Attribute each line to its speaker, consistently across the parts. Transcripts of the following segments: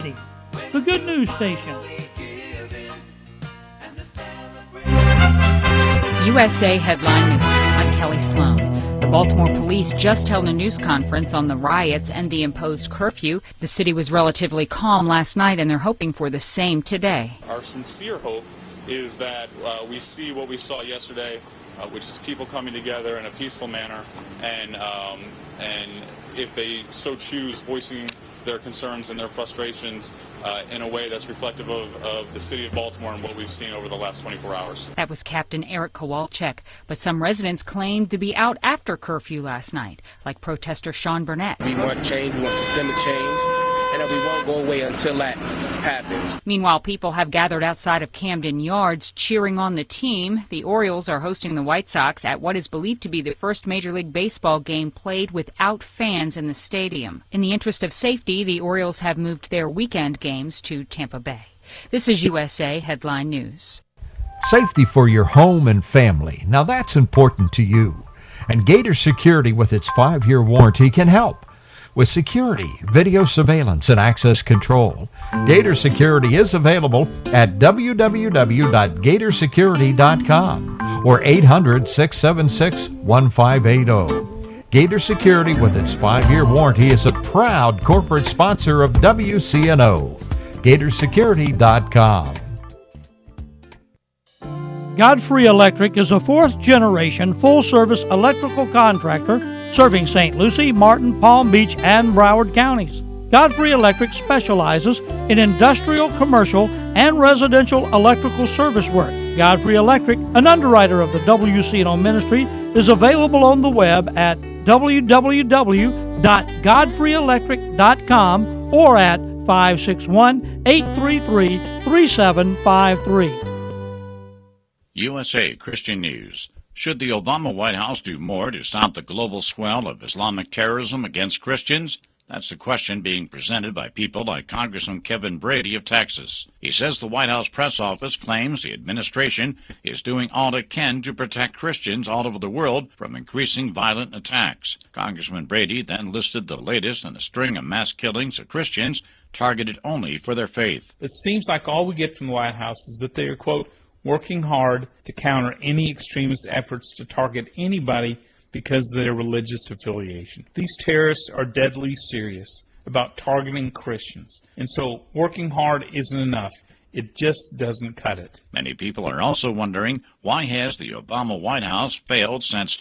Speaker 1: The Good News Station.
Speaker 2: USA Headline News. I'm Kelly Sloan. The Baltimore police just held a news conference on the riots and the imposed curfew. The city was relatively calm last night, and they're hoping for the same today.
Speaker 3: Our sincere hope is that we see what we saw yesterday, which is people coming together in a peaceful manner, and if they so choose, voicing their concerns and their frustrations in a way that's reflective of the city of Baltimore and what we've seen over the last 24 hours.
Speaker 2: That was Captain Eric Kowalczyk, but some residents claimed to be out after curfew last night, like protester Sean Burnett.
Speaker 4: We want change, we want systemic change, and that we won't go away until that happens.
Speaker 2: Meanwhile, people have gathered outside of Camden Yards cheering on the team. The Orioles are hosting the White Sox at what is believed to be the first Major League Baseball game played without fans in the stadium. In the interest of safety, the Orioles have moved their weekend games to Tampa Bay. This is USA Headline News.
Speaker 5: Safety for your home and family. Now that's important to you. And Gator Security, with its 5-year warranty, can help. With security, video surveillance, and access control, Gator Security is available at www.gatorsecurity.com or 800-676-1580. Gator Security, with its 5-year warranty, is a proud corporate sponsor of WCNO. Gatorsecurity.com.
Speaker 1: Godfrey Electric is a fourth-generation full-service electrical contractor serving St. Lucie, Martin, Palm Beach, and Broward counties. Godfrey Electric specializes in industrial, commercial, and residential electrical service work. Godfrey Electric, an underwriter of the WCNO ministry, is available on the web at www.godfreyelectric.com or at 561-833-3753.
Speaker 6: USA Christian News. Should the Obama White House do more to stop the global swell of Islamic terrorism against Christians? That's the question being presented by people like Congressman Kevin Brady of Texas. He says the White House press office claims the administration is doing all it can to protect Christians all over the world from increasing violent attacks. Congressman Brady then listed the latest in a string of mass killings of Christians targeted only for their faith.
Speaker 7: It seems like all we get from the White House is that they are, quote, working hard to counter any extremist efforts to target anybody because of their religious affiliation. These terrorists are deadly serious about targeting Christians, and so working hard isn't enough. It just doesn't cut it.
Speaker 6: Many people are also wondering, why has the Obama White House failed since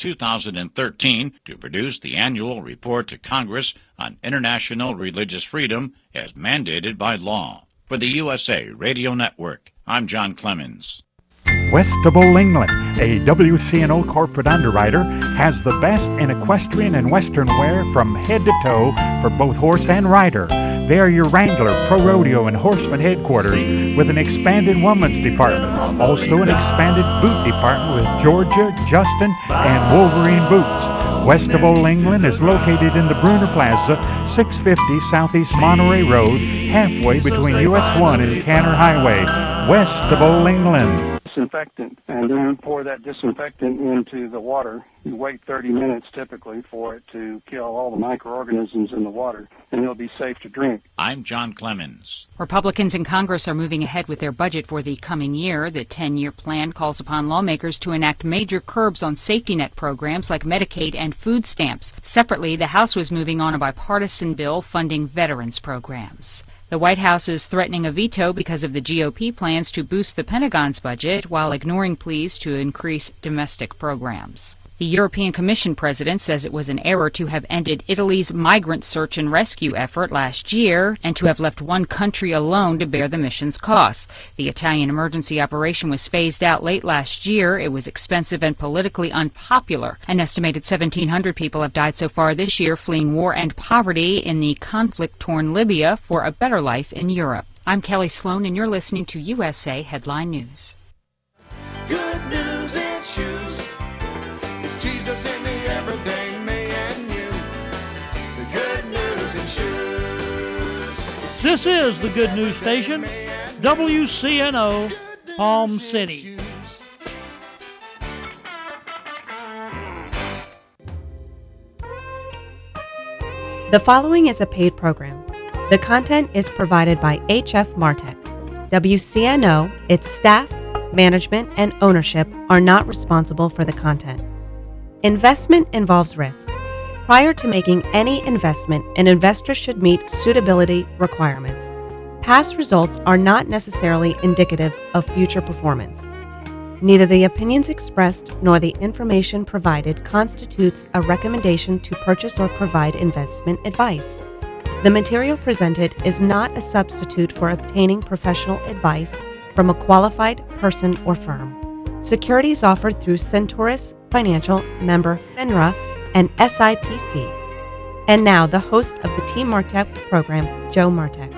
Speaker 6: 2013 to produce the annual report to Congress on international religious freedom as mandated by law? For the USA Radio Network, I'm John Clemens.
Speaker 8: West of Old England, a WCNO corporate underwriter, has the best in equestrian and western wear from head to toe for both horse and rider. They are your Wrangler, Pro Rodeo, and Horseman headquarters with an expanded women's department. Also an expanded boot department with Georgia, Justin, and Wolverine boots. West of Old England is located in the Bruner Plaza, 650 Southeast Monterey Road, halfway between US 1 and Canner Highway, west of Old England.
Speaker 9: Disinfectant, and then pour that disinfectant into the water. You wait 30 minutes typically for it to kill all the microorganisms in the water, and it'll be safe to drink.
Speaker 6: I'm John Clemens.
Speaker 2: Republicans in Congress are moving ahead with their budget for the coming year. The 10-year plan calls upon lawmakers to enact major curbs on safety net programs like Medicaid and food stamps. Separately, the House was moving on a bipartisan bill funding veterans programs. The White House is threatening a veto because of the GOP plans to boost the Pentagon's budget while ignoring pleas to increase domestic programs. The European Commission president says it was an error to have ended Italy's migrant search and rescue effort last year and to have left one country alone to bear the mission's costs. The Italian emergency operation was phased out late last year. It was expensive and politically unpopular. An estimated 1,700 people have died so far this year fleeing war and poverty in the conflict-torn Libya for a better life in Europe. I'm Kelly Sloan, and you're listening to USA Headline News.
Speaker 10: Good news and shoes. It's Jesus in the everyday me and you. The good news and shoes.
Speaker 1: This is the Good News Station, WCNO, Palm City.
Speaker 11: The following is a paid program. The content is provided by HF Martech. WCNO, its staff, management, and ownership are not responsible for the content. Investment involves risk. Prior to making any investment, an investor should meet suitability requirements. Past results are not necessarily indicative of future performance. Neither the opinions expressed nor the information provided constitutes a recommendation to purchase or provide investment advice. The material presented is not a substitute for obtaining professional advice from a qualified person or firm. Securities offered through Centaurus Financial, member FINRA, and SIPC. And now, the host of the Team Martech program, Joe Martech.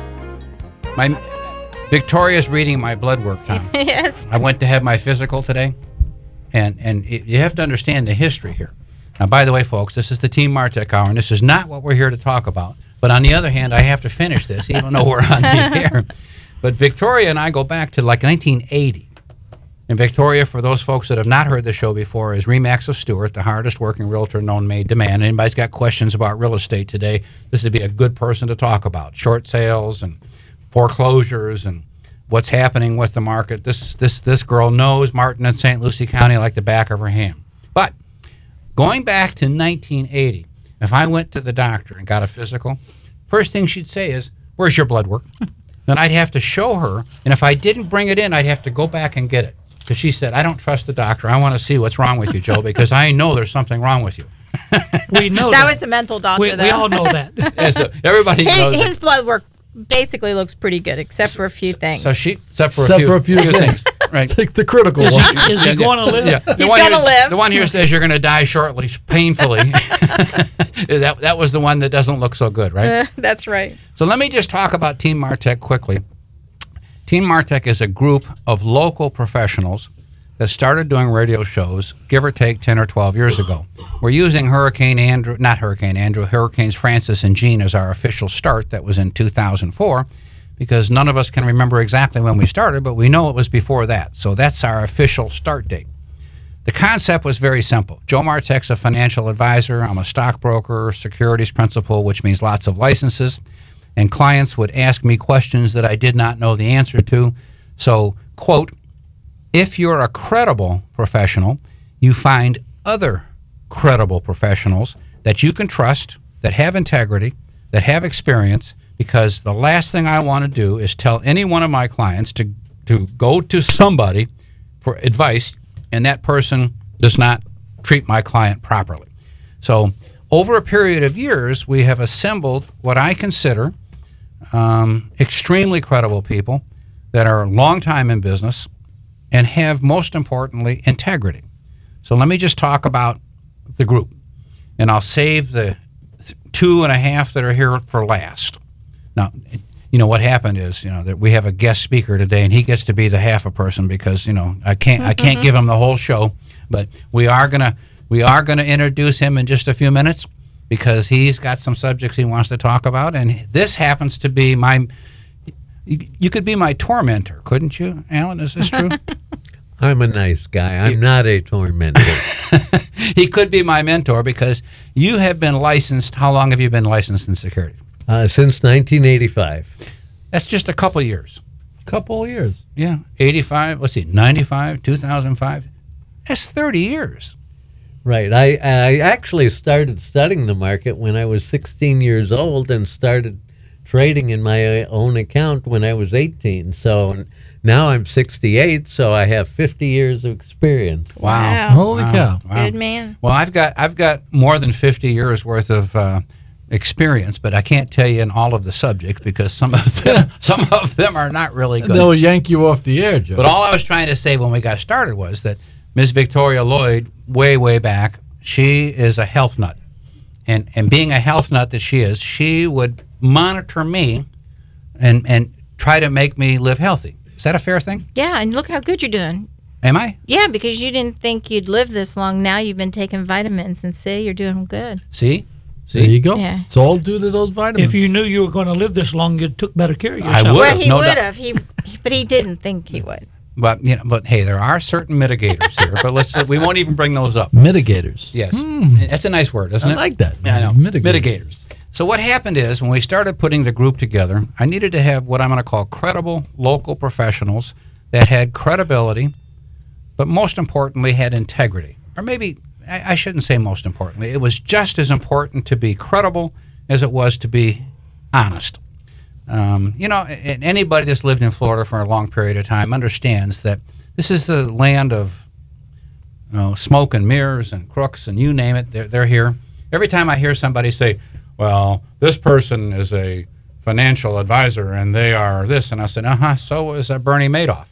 Speaker 12: Victoria's reading my blood work, Tom.
Speaker 13: Yes.
Speaker 12: I went to have my physical today, and you have to understand the history here. Now, by the way, folks, this is the Team Martech Hour, and this is not what we're here to talk about. But on the other hand, I have to finish this, even though we're on the air. But Victoria and I go back to like 1980. And Victoria, for those folks that have not heard the show before, is Remax of Stewart, the hardest working realtor known made to man. Anybody's got questions about real estate today, this would be a good person to talk about. Short sales and foreclosures and what's happening with the market. This girl knows Martin and St. Lucie County like the back of her hand. But going back to 1980, if I went to the doctor and got a physical, first thing she'd say is, "Where's your blood work?" Then I'd have to show her, and if I didn't bring it in, I'd have to go back and get it. Because she said, "I don't trust the doctor. I want to see what's wrong with you, Joe, because I know there's something wrong with you."
Speaker 1: We know
Speaker 13: that was the mental doctor,
Speaker 1: we all know that.
Speaker 12: Yeah, so everybody knows
Speaker 13: his blood work basically looks pretty good, except for a few things.
Speaker 12: So except for a few things. Right.
Speaker 14: The critical
Speaker 1: one.
Speaker 14: Is
Speaker 1: he going to live?
Speaker 12: Yeah.
Speaker 13: He's going to live.
Speaker 12: The one here says you're going to die shortly, painfully. That was the one that doesn't look so good, right?
Speaker 13: That's right.
Speaker 12: So let me just talk about Team Martech quickly. Team Martech is a group of local professionals that started doing radio shows, give or take 10 or 12 years ago. We're using Hurricanes Francis and Jean as our official start. That was in 2004, because none of us can remember exactly when we started, but we know it was before that. So that's our official start date. The concept was very simple. Joe Martech's a financial advisor. I'm a stockbroker, securities principal, which means lots of licenses. And clients would ask me questions that I did not know the answer to. So, quote, if you're a credible professional, you find other credible professionals that you can trust, that have integrity, that have experience, because the last thing I want to do is tell any one of my clients to go to somebody for advice, and that person does not treat my client properly. So over a period of years, we have assembled what I consider extremely credible people that are long time in business and have, most importantly, integrity. So let me just talk about the group, and I'll save the 2.5 that are here for last. Now, you know what happened is, that we have a guest speaker today, and he gets to be the half a person because I can't give him the whole show, but we are gonna introduce him in just a few minutes because he's got some subjects he wants to talk about, and this happens to be you could be my tormentor, couldn't you, Alan? Is this true?
Speaker 14: I'm a nice guy. I'm not a tormentor.
Speaker 12: He could be my mentor because you have been licensed. How long have you been licensed in security?
Speaker 14: Since 1985.
Speaker 12: That's just a couple years.
Speaker 14: Couple of years.
Speaker 12: Yeah. 85, 95, 2005. That's 30 years.
Speaker 14: Right. I actually started studying the market when I was 16 years old and started trading in my own account when I was 18. So now I'm 68, so I have 50 years of experience.
Speaker 12: Wow.
Speaker 14: Holy cow.
Speaker 12: Wow.
Speaker 13: Good man.
Speaker 12: Well, I've got more than 50 years worth of experience, but I can't tell you in all of the subjects because some of them are not really good.
Speaker 14: They'll yank you off the air, Joe.
Speaker 12: But all I was trying to say when we got started was that Ms. Victoria Lloyd, way back, she is a health nut. And being a health nut that she is, she would monitor me and try to make me live healthy. Is that a fair thing?
Speaker 13: Yeah, and look how good you're doing.
Speaker 12: Am I?
Speaker 13: Yeah, because you didn't think you'd live this long. Now you've been taking vitamins, and see, you're doing good.
Speaker 12: See?
Speaker 14: There you go.
Speaker 13: Yeah.
Speaker 14: It's all due to those vitamins.
Speaker 1: If you knew you were going to live this long, you took better care of yourself.
Speaker 12: I would.
Speaker 13: Well, he
Speaker 12: no
Speaker 13: would
Speaker 12: doubt.
Speaker 13: have. But he didn't think he would.
Speaker 12: But hey, there are certain mitigators here. But we won't even bring those up.
Speaker 14: Mitigators.
Speaker 12: Yes, that's a nice word, isn't it?
Speaker 14: I like that.
Speaker 12: Yeah, I know.
Speaker 14: Mitigators.
Speaker 12: So what happened is when we started putting the group together, I needed to have what I'm going to call credible local professionals that had credibility, but most importantly had integrity. Or maybe, I shouldn't say most importantly, it was just as important to be credible as it was to be honest. And anybody that's lived in Florida for a long period of time understands that this is the land of smoke and mirrors and crooks and you name it, they're here. Every time I hear somebody say, well, this person is a financial advisor and they are this, and I said, so is Bernie Madoff.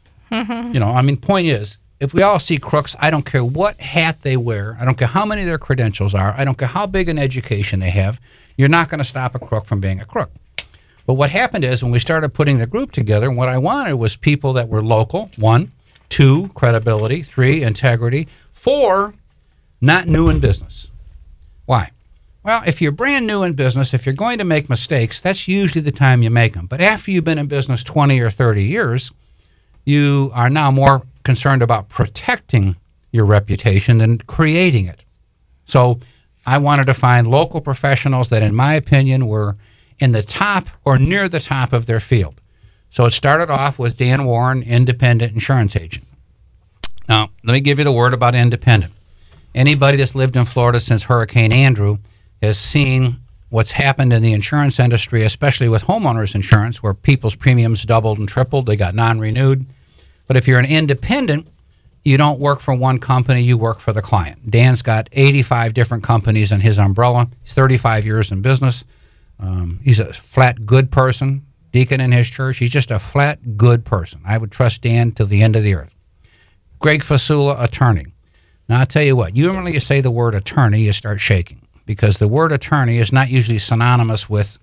Speaker 12: Point is, if we all see crooks, I don't care what hat they wear, I don't care how many their credentials are, I don't care how big an education they have, you're not going to stop a crook from being a crook. But what happened is when we started putting the group together, what I wanted was people that were local, 1, 2, credibility, 3, integrity, 4, not new in business. Why? Well, if you're brand new in business, if you're going to make mistakes, that's usually the time you make them. But after you've been in business 20 or 30 years, you are now more concerned about protecting your reputation than creating it. So I wanted to find local professionals that, in my opinion, were in the top or near the top of their field. So it started off with Dan Warren, independent insurance agent. Now, let me give you the word about independent. Anybody that's lived in Florida since Hurricane Andrew has seen what's happened in the insurance industry, especially with homeowners insurance, where people's premiums doubled and tripled. They got non-renewed. But if you're an independent, you don't work for one company, you work for the client. Dan's got 85 different companies in his umbrella. He's 35 years in business. He's a flat good person, deacon in his church. He's just a flat good person. I would trust Dan till the end of the earth. Greg Fasula, attorney. Now, I'll tell you what, when you say the word attorney, you start shaking, because the word attorney is not usually synonymous with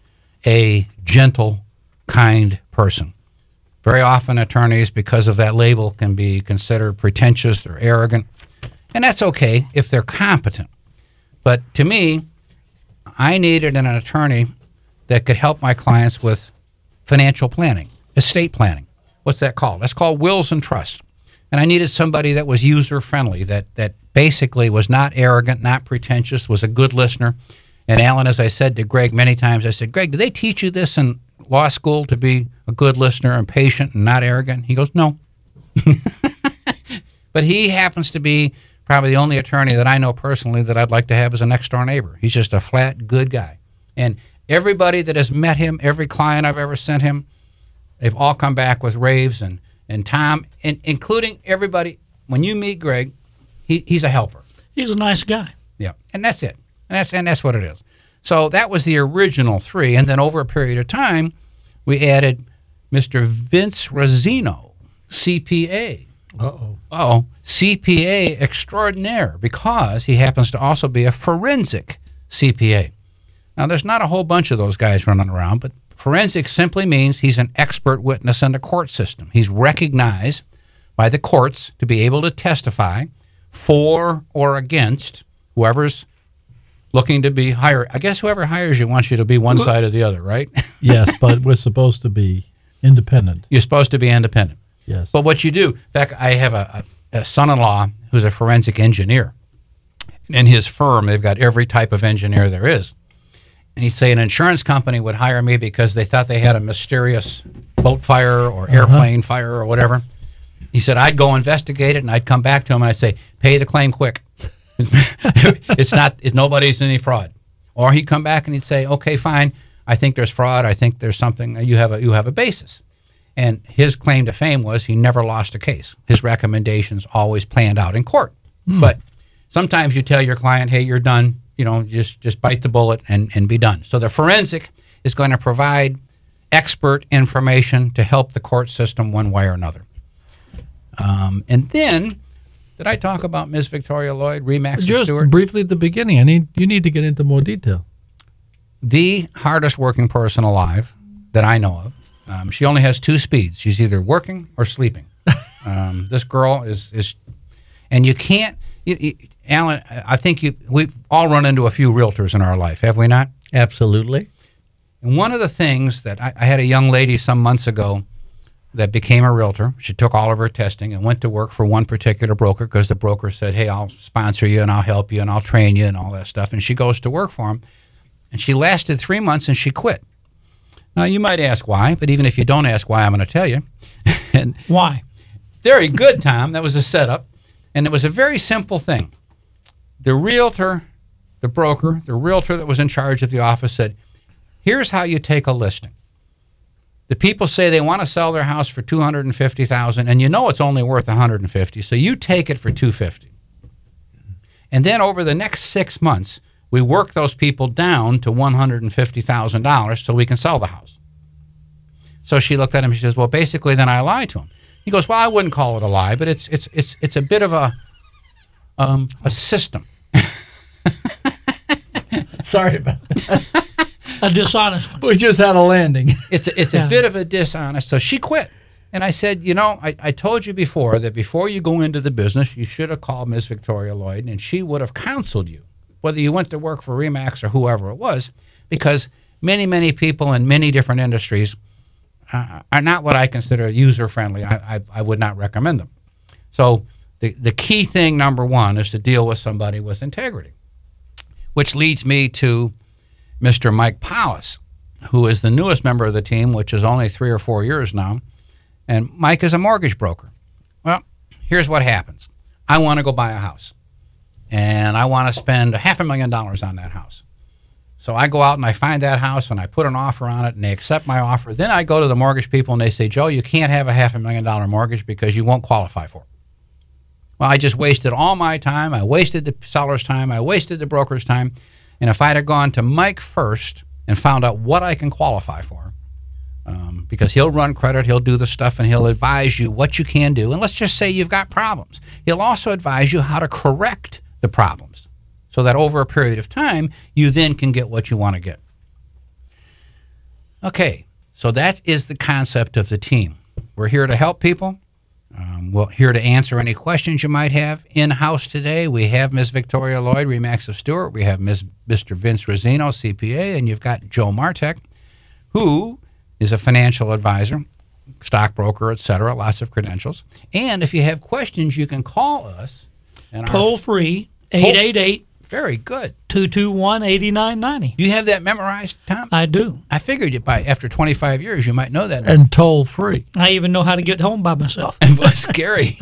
Speaker 12: a gentle, kind person. Very often attorneys, because of that label, can be considered pretentious or arrogant, and that's okay if they're competent. But to me, I needed an attorney that could help my clients with financial planning, estate planning. What's that called? That's called wills and trusts. And I needed somebody that was user-friendly, that basically was not arrogant, not pretentious, was a good listener. And Alan, as I said to Greg many times, I said, Greg, did they teach you this in law school, to be a good listener and patient and not arrogant? He goes, no. But he happens to be probably the only attorney that I know personally that I'd like to have as a next-door neighbor. He's just a flat, good guy. And everybody that has met him, every client I've ever sent him, they've all come back with raves, and Tom, and including everybody. When you meet Greg, he's a helper.
Speaker 1: He's a nice guy.
Speaker 12: Yeah, and that's it. And that's what it is. So that was the original 3, and then over a period of time, we added Mr. Vince Rosino, CPA. CPA extraordinaire, because he happens to also be a forensic CPA. Now, there's not a whole bunch of those guys running around, but forensic simply means he's an expert witness in the court system. He's recognized by the courts to be able to testify for or against whoever's looking to be hired. I guess whoever hires you wants you to be one side or the other, right?
Speaker 15: Yes, but we're supposed to be independent.
Speaker 12: You're supposed to be independent.
Speaker 15: Yes.
Speaker 12: But what you do, in fact, I have a son-in-law who's a forensic engineer. In his firm, they've got every type of engineer there is. And he'd say an insurance company would hire me because they thought they had a mysterious boat fire or airplane fire or whatever. He said, I'd go investigate it, and I'd come back to him, and I'd say, pay the claim quick. Nobody's any fraud. Or he'd come back and he'd say, okay, fine, I think there's fraud, I think there's something, you have a basis. And his claim to fame was he never lost a case. His recommendations always planned out in court. But sometimes you tell your client, hey, you're done, just bite the bullet and be done. So the forensic is going to provide expert information to help the court system one way or another. And then, did I talk about Ms. Victoria Lloyd, Remax
Speaker 15: Just
Speaker 12: Stewart?
Speaker 15: briefly at the beginning. You need to get into more detail.
Speaker 12: The hardest working person alive that I know of. She only has 2 speeds. She's either working or sleeping. This girl is, and you can't, Alan, I think we've all run into a few realtors in our life, have we not?
Speaker 14: Absolutely.
Speaker 12: And one of the things that I had a young lady some months ago that became a realtor. She took all of her testing and went to work for one particular broker because the broker said, hey, I'll sponsor you and I'll help you and I'll train you and all that stuff. And she goes to work for him. And she lasted 3 months and she quit. Now, you might ask why, but even if you don't ask why, I'm going to tell you. And
Speaker 1: why?
Speaker 12: Very good, Tom. That was a setup. And it was a very simple thing. The realtor, the broker, the realtor that was in charge of the office said, here's how you take a listing. The people say they want to sell their house for $250,000, and you know it's only worth $150,000, so you take it for $250,000. And then over the next 6 months, we work those people down to $150,000 so we can sell the house. So she looked at him and she says, well, basically then I lied to him. He goes, well, I wouldn't call it a lie, but it's a bit of a system.
Speaker 15: Sorry about that.
Speaker 1: A dishonest one.
Speaker 15: We just had a landing.
Speaker 12: It's a bit of a dishonest. So she quit. And I said, you know, I told you before that before you go into the business, you should have called Ms. Victoria Lloyd, and she would have counseled you, whether you went to work for Remax or whoever it was, because many, many people in many different industries are not what I consider user-friendly. I would not recommend them. So the key thing, number one, is to deal with somebody with integrity, which leads me to Mr. Mike Powis, who is the newest member of the team, which is only 3 or 4 years now. And Mike is a mortgage broker. Well, here's what happens. I want to go buy a house, and I want to spend $500,000 on that house. So I go out and I find that house, and I put an offer on it, and they accept my offer. Then I go to the mortgage people, and they say, Joe, you can't have a $500,000 mortgage because you won't qualify for it. Well, I just wasted all my time. I wasted the seller's time. I wasted the broker's time. And if I'd have gone to Mike first and found out what I can qualify for, because he'll run credit, he'll do the stuff, and he'll advise you what you can do. And let's just say you've got problems. He'll also advise you how to correct the problems so that over a period of time, you then can get what you want to get. Okay, so that is the concept of the team. We're here to help people. We're here to answer any questions you might have. In-house today, we have Ms. Victoria Lloyd, Remax of Stewart. We have Mr. Vince Rosino, CPA, and you've got Joe Martek, who is a financial advisor, stockbroker, etc., lots of credentials. And if you have questions, you can call us.
Speaker 1: Toll free, 888.
Speaker 12: Very good.
Speaker 1: 221-8990.
Speaker 12: You have that memorized, Tom?
Speaker 1: I do.
Speaker 12: I figured after 25 years, you might know that.
Speaker 15: And toll free.
Speaker 1: I even know how to get home by myself.
Speaker 12: Scary.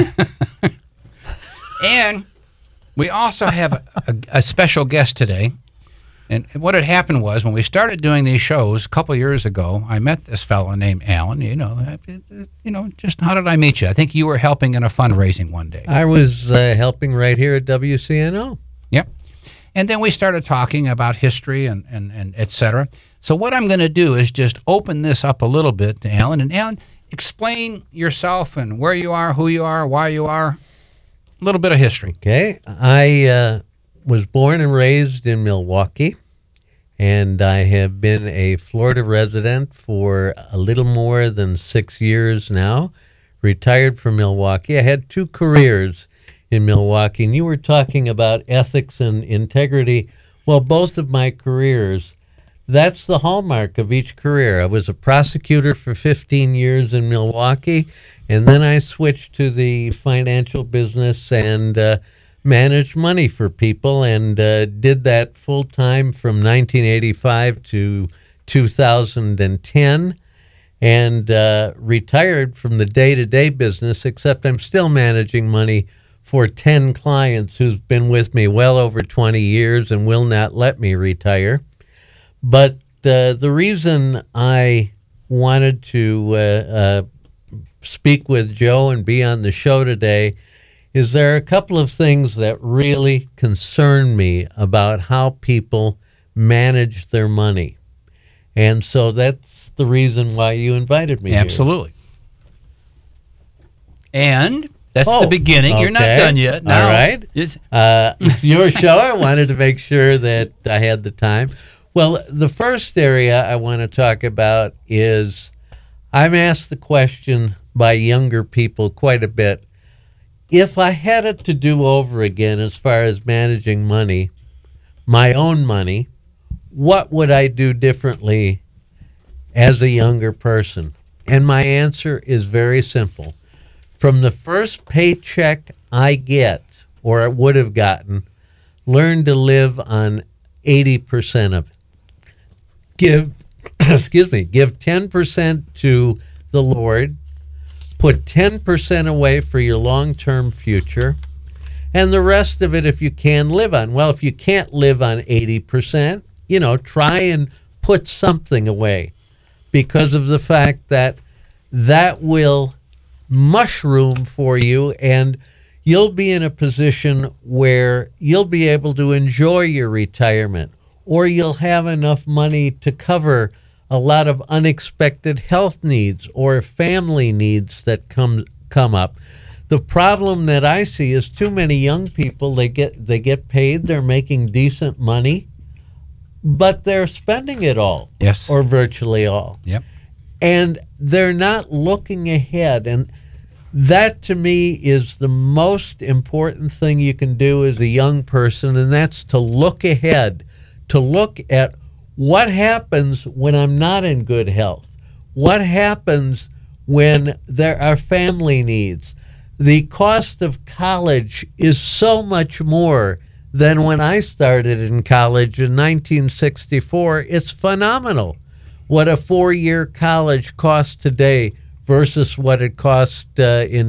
Speaker 12: And we also have a special guest today. And what had happened was when we started doing these shows a couple of years ago, I met this fellow named Alan. You know, just how did I meet you? I think you were helping in a fundraising one day.
Speaker 14: I was helping right here at WCNO.
Speaker 12: Yep. And then we started talking about history and et cetera. So what I'm going to do is just open this up a little bit to Alan. And Alan, explain yourself and where you are, who you are, why you are. A little bit of history.
Speaker 14: Okay. I was born and raised in Milwaukee, and I have been a Florida resident for a little more than 6 years now. Retired from Milwaukee. I had 2 careers in Milwaukee, and you were talking about ethics and integrity. Well, both of my careers, that's the hallmark of each career. I was a prosecutor for 15 years in Milwaukee, and then I switched to the financial business and managed money for people, and did that full-time from 1985 to 2010, and retired from the day-to-day business, except I'm still managing money for 10 clients who've been with me well over 20 years and will not let me retire. But the reason I wanted to speak with Joe and be on the show today is there are a couple of things that really concern me about how people manage their money. And so that's the reason why you invited me
Speaker 12: Absolutely. Here. And that's the beginning.
Speaker 14: Okay.
Speaker 12: You're not done yet. No.
Speaker 14: All right. It's your show. I wanted to make sure that I had the time. Well, the first area I want to talk about is I'm asked the question by younger people quite a bit. If I had it to do over again as far as managing money, my own money, what would I do differently as a younger person? And my answer is very simple. From the first paycheck I get, or I would have gotten, learn to live on 80% of it. give 10% to the Lord, put 10% away for your long-term future, and the rest of it, if you can, live on. Well, if you can't live on 80%, try and put something away, because of the fact that will mushroom for you, and you'll be in a position where you'll be able to enjoy your retirement, or you'll have enough money to cover a lot of unexpected health needs or family needs that come up. The problem that I see is too many young people, they get paid, they're making decent money, but they're spending it all.
Speaker 12: Yes.
Speaker 14: Or virtually all.
Speaker 12: Yep.
Speaker 14: And they're not looking ahead. And that, to me, is the most important thing you can do as a young person, and that's to look ahead, to look at what happens when I'm not in good health, what happens when there are family needs. The cost of college is so much more than when I started in college in 1964. It's phenomenal what a 4-year college costs today versus what it cost in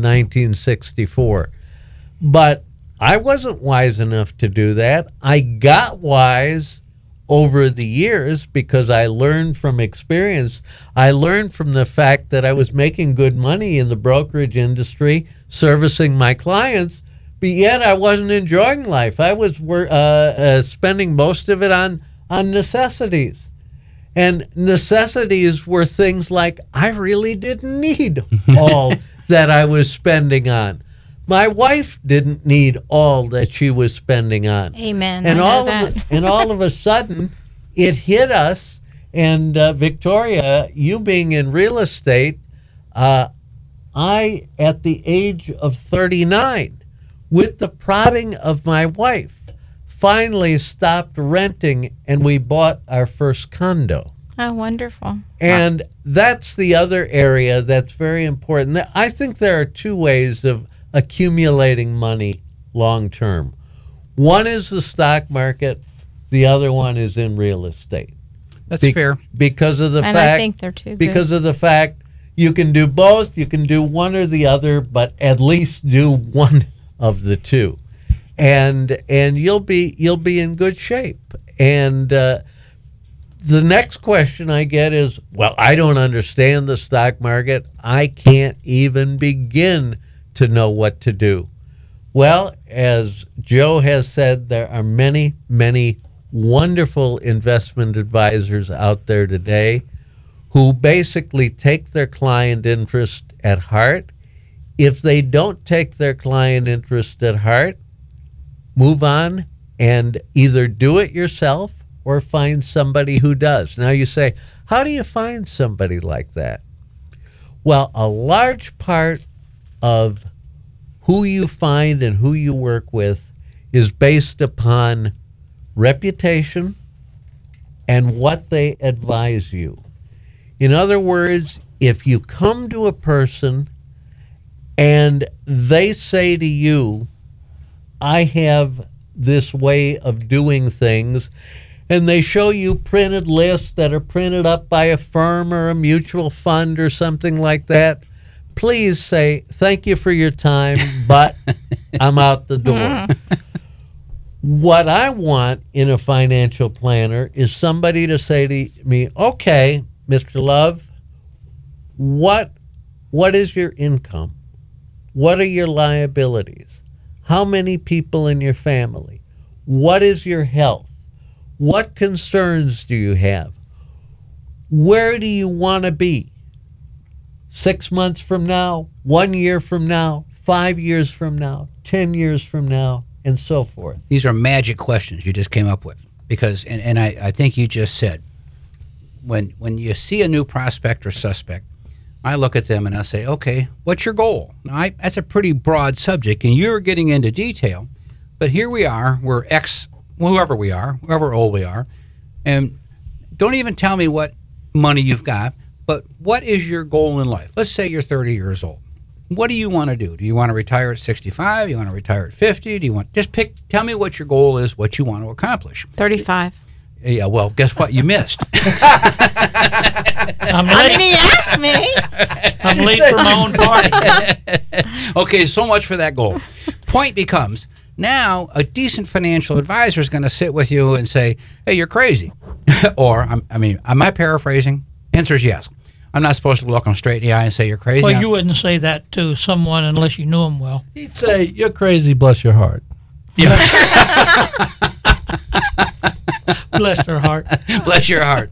Speaker 14: 1964. But I wasn't wise enough to do that. I got wise over the years because I learned from experience. I learned from the fact that I was making good money in the brokerage industry, servicing my clients, but yet I wasn't enjoying life. I was spending most of it on necessities. And necessities were things like I really didn't need all that I was spending on. My wife didn't need all that she was spending on.
Speaker 13: Amen.
Speaker 14: And
Speaker 13: I know
Speaker 14: all of a sudden, it hit us. And Victoria, you being in real estate, I, at the age of 39, with the prodding of my wife, finally stopped renting, and we bought our first condo.
Speaker 13: Oh, wonderful.
Speaker 14: And that's the other area that's very important. I think there are two ways of accumulating money long term. One is the stock market, the other one is in real estate.
Speaker 12: That's fair.
Speaker 14: Because of the
Speaker 13: And
Speaker 14: fact
Speaker 13: I think they're two
Speaker 14: because
Speaker 13: good.
Speaker 14: of the fact you can do both, you can do one or the other, but at least do one of the two. And you'll be in good shape. And the next question I get is, well, I don't understand the stock market. I can't even begin to know what to do. Well, as Joe has said, there are many, many wonderful investment advisors out there today who basically take their client interest at heart. If they don't take their client interest at heart, move on and either do it yourself or find somebody who does. Now you say, how do you find somebody like that? Well, a large part of who you find and who you work with is based upon reputation and what they advise you. In other words, if you come to a person and they say to you, I have this way of doing things, and they show you printed lists that are printed up by a firm or a mutual fund or something like that, please say, thank you for your time, but I'm out the door. What I want in a financial planner is somebody to say to me, okay, Mr. Love, what is your income? What are your liabilities? How many people in your family? What is your health? What concerns do you have? Where do you want to be? 6 months from now, 1 year from now, 5 years from now, 10 years from now, and so forth.
Speaker 12: These are magic questions you just came up with. Because, and I think you just said, when you see a new prospect or suspect, I look at them and I say, okay, what's your goal? Now, that's a pretty broad subject, and you're getting into detail. But here we are, we're whoever we are, however old we are, and don't even tell me what money you've got, but what is your goal in life? Let's say you're 30 years old. What do you want to do? Do you want to retire at 65? Do you want to retire at 50? Do you want, just tell me what your goal is, what you want to accomplish.
Speaker 13: 35.
Speaker 12: Yeah, well, guess what? You missed.
Speaker 1: I'm
Speaker 13: I
Speaker 1: late.
Speaker 13: mean, he asked me.
Speaker 1: I'm late for my own party.
Speaker 12: Okay, so much for that goal. Point becomes, now a decent financial advisor is going to sit with you and say, hey, you're crazy. Or, am I paraphrasing? Answer is yes. I'm not supposed to look them straight in the eye and say you're crazy.
Speaker 1: Well, you wouldn't say that to someone unless you knew him well.
Speaker 15: He'd say, you're crazy, bless your heart.
Speaker 1: Bless their heart.
Speaker 12: Bless your heart.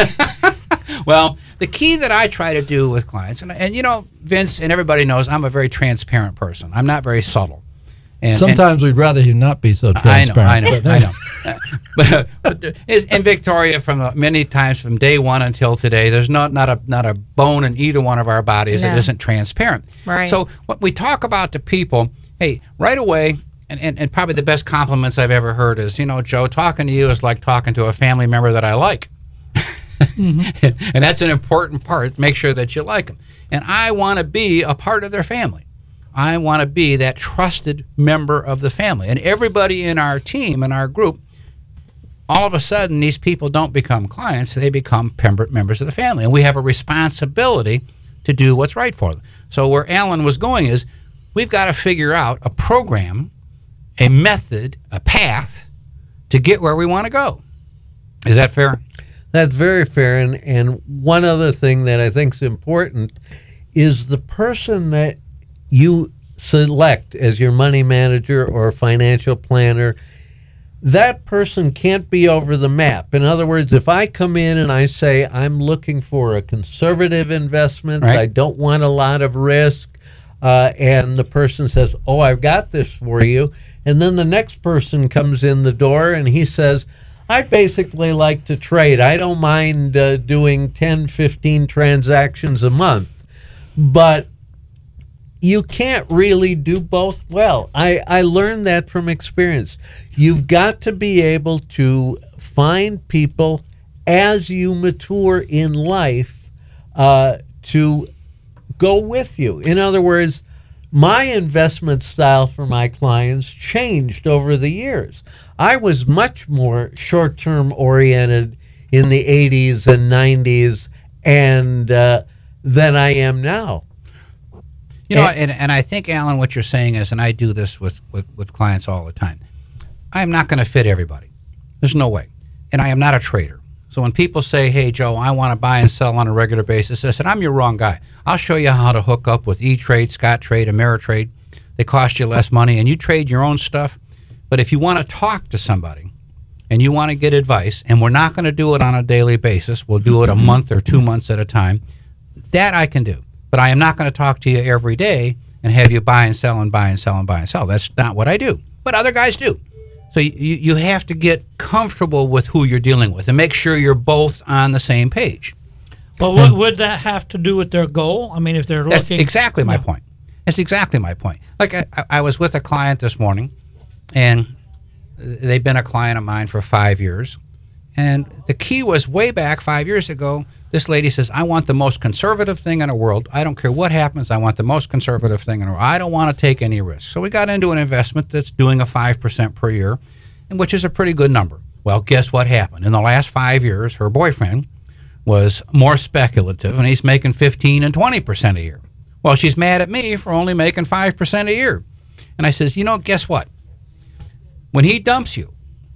Speaker 12: Well, the key that I try to do with clients, and you know, Vince, and everybody knows I'm a very transparent person. I'm not very subtle.
Speaker 15: Sometimes we'd rather you not be so transparent.
Speaker 12: I know. But and Victoria, from many times from day one until today, there's not a bone in either one of our bodies that isn't transparent.
Speaker 13: Right.
Speaker 12: So what we talk about to people, hey, right away, and probably the best compliments I've ever heard is, you know, Joe, talking to you is like talking to a family member that I like. Mm-hmm. And that's an important part. Make sure that you like them. And I want to be a part of their family. I want to be that trusted member of the family. And everybody in our team, in our group, all of a sudden, these people don't become clients. They become members of the family. And we have a responsibility to do what's right for them. So where Alan was going is, we've got to figure out a program, a method, a path to get where we want to go. Is that fair?
Speaker 14: That's very fair. And one other thing that I think is important is the person that you select as your money manager or financial planner. That person can't be over the map. In other words, if I come in and I say I'm looking for a conservative investment,
Speaker 12: right,
Speaker 14: I don't want a lot of risk, and the person says, oh, I've got this for you, and then the next person comes in the door and he says, I basically like to trade. I don't mind doing 10, 15 transactions a month, but you can't really do both well. I learned that from experience. You've got to be able to find people as you mature in life to go with you. In other words, my investment style for my clients changed over the years. I was much more short-term oriented in the 80s and 90s than I am now.
Speaker 12: You know, and I think, Alan, what you're saying is, and I do this with clients all the time, I am not going to fit everybody. There's no way. And I am not a trader. So when people say, hey, Joe, I want to buy and sell on a regular basis, I said, I'm your wrong guy. I'll show you how to hook up with E-Trade, Scottrade, Ameritrade. They cost you less money, and you trade your own stuff. But if you want to talk to somebody and you want to get advice, and we're not going to do it on a daily basis, we'll do it a month or 2 months at a time, that I can do. But I am not going to talk to you every day and have you buy and sell and buy and sell and buy and sell. That's not what I do. But other guys do. So you have to get comfortable with who you're dealing with and make sure you're both on the same page.
Speaker 1: Well, what would that have to do with their goal? I mean, if they're looking...
Speaker 12: That's exactly my point. That's exactly my point. Like I was with a client this morning, and they've been a client of mine for 5 years. And the key was way back 5 years ago, this lady says, I want the most conservative thing in the world. I don't care what happens. I want the most conservative thing in the world. I don't want to take any risk. So we got into an investment that's doing a 5% per year, and which is a pretty good number. Well, guess what happened? In the last 5 years, her boyfriend was more speculative, and he's making 15 and 20% a year. Well, she's mad at me for only making 5% a year. And I says, you know, guess what? When he dumps you,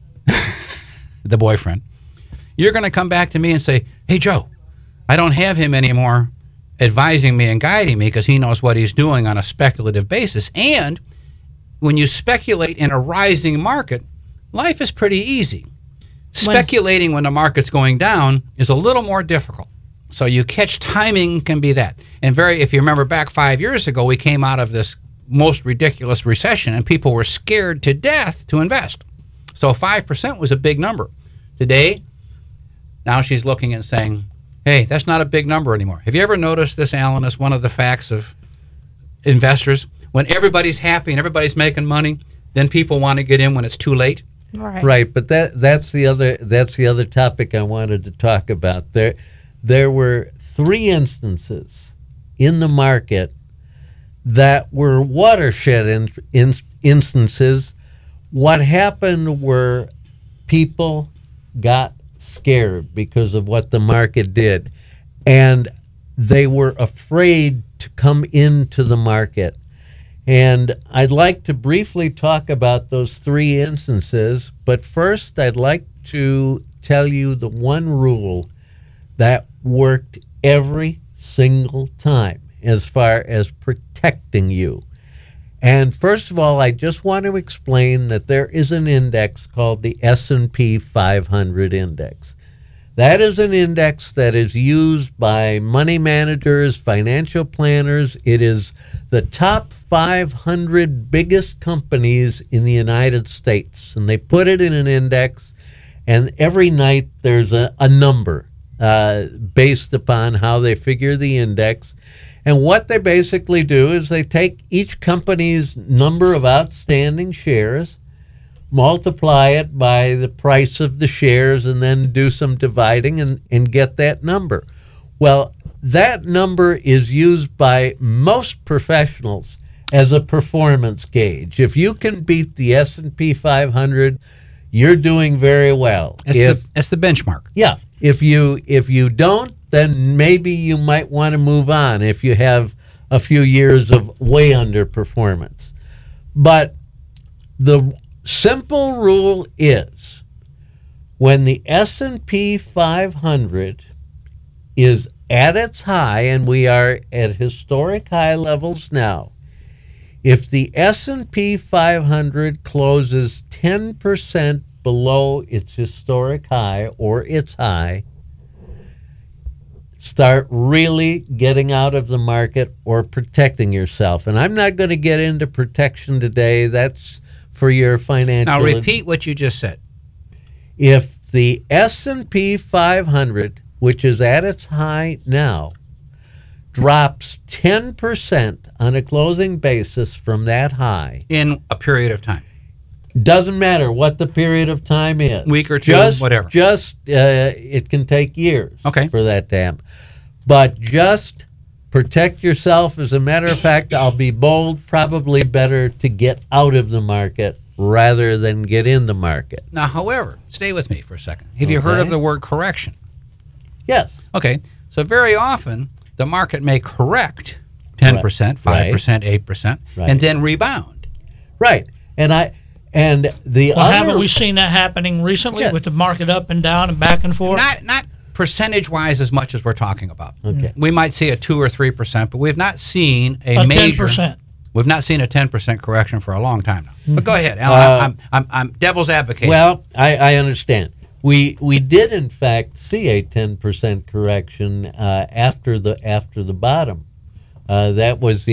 Speaker 12: the boyfriend, you're going to come back to me and say, hey, Joe, I don't have him anymore advising me and guiding me because he knows what he's doing on a speculative basis. And when you speculate in a rising market, life is pretty easy. Speculating when the market's going down is a little more difficult. So you catch timing can be that. And if you remember back 5 years ago, we came out of this most ridiculous recession and people were scared to death to invest. So 5% was a big number. Today, now she's looking and saying, hey, that's not a big number anymore. Have you ever noticed this, Alan, as one of the facts of investors? When everybody's happy and everybody's making money, then people want to get in when it's too late.
Speaker 14: Right, but that's the other topic I wanted to talk about. There were 3 instances in the market that were watershed instances. What happened were people got scared because of what the market did. And they were afraid to come into the market. And I'd like to briefly talk about those three instances, but first I'd like to tell you the one rule that worked every single time as far as protecting you. And first of all, I just want to explain that there is an index called the S&P 500 index. That is an index that is used by money managers, financial planners. It is the top 500 biggest companies in the United States. And they put it in an index, and every night there's a number based upon how they figure the index. And what they basically do is they take each company's number of outstanding shares, multiply it by the price of the shares, and then do some dividing and get that number. Well, that number is used by most professionals as a performance gauge. If you can beat the S&P 500, you're doing very well.
Speaker 12: It's the benchmark.
Speaker 14: Yeah. If you don't, then maybe you might want to move on if you have a few years of way underperformance. But the simple rule is when the S&P 500 is at its high, and we are at historic high levels now, if the S&P 500 closes 10% below its historic high or its high, start really getting out of the market or protecting yourself. And I'm not going to get into protection today. That's for your financial.
Speaker 12: Now repeat what you just said.
Speaker 14: If the S&P 500, which is at its high now, drops 10% on a closing basis from that high
Speaker 12: in a period of time,
Speaker 14: doesn't matter what the period of time is,
Speaker 12: week or two, whatever.
Speaker 14: It can take years for that to happen. But just protect yourself. As a matter of fact, I'll be bold, probably better to get out of the market rather than get in the market.
Speaker 12: Now, however, stay with me for a second. Have you heard of the word correction?
Speaker 14: Yes.
Speaker 12: Okay. So very often the market may correct 10%, 5%, 8%, and then rebound.
Speaker 14: Right. And the
Speaker 1: well,
Speaker 14: other,
Speaker 1: haven't we seen that happening recently with the market up and down and back and forth?
Speaker 12: Not percentage-wise as much as we're talking about.
Speaker 14: Okay.
Speaker 12: We might see a 2 or 3%, but we've not seen
Speaker 1: a
Speaker 12: major
Speaker 1: 10%.
Speaker 12: We've not seen a 10% correction for a long time now. But go ahead, Alan. I'm devil's advocate.
Speaker 14: Well, I understand. We did in fact see a 10% correction after the bottom. That was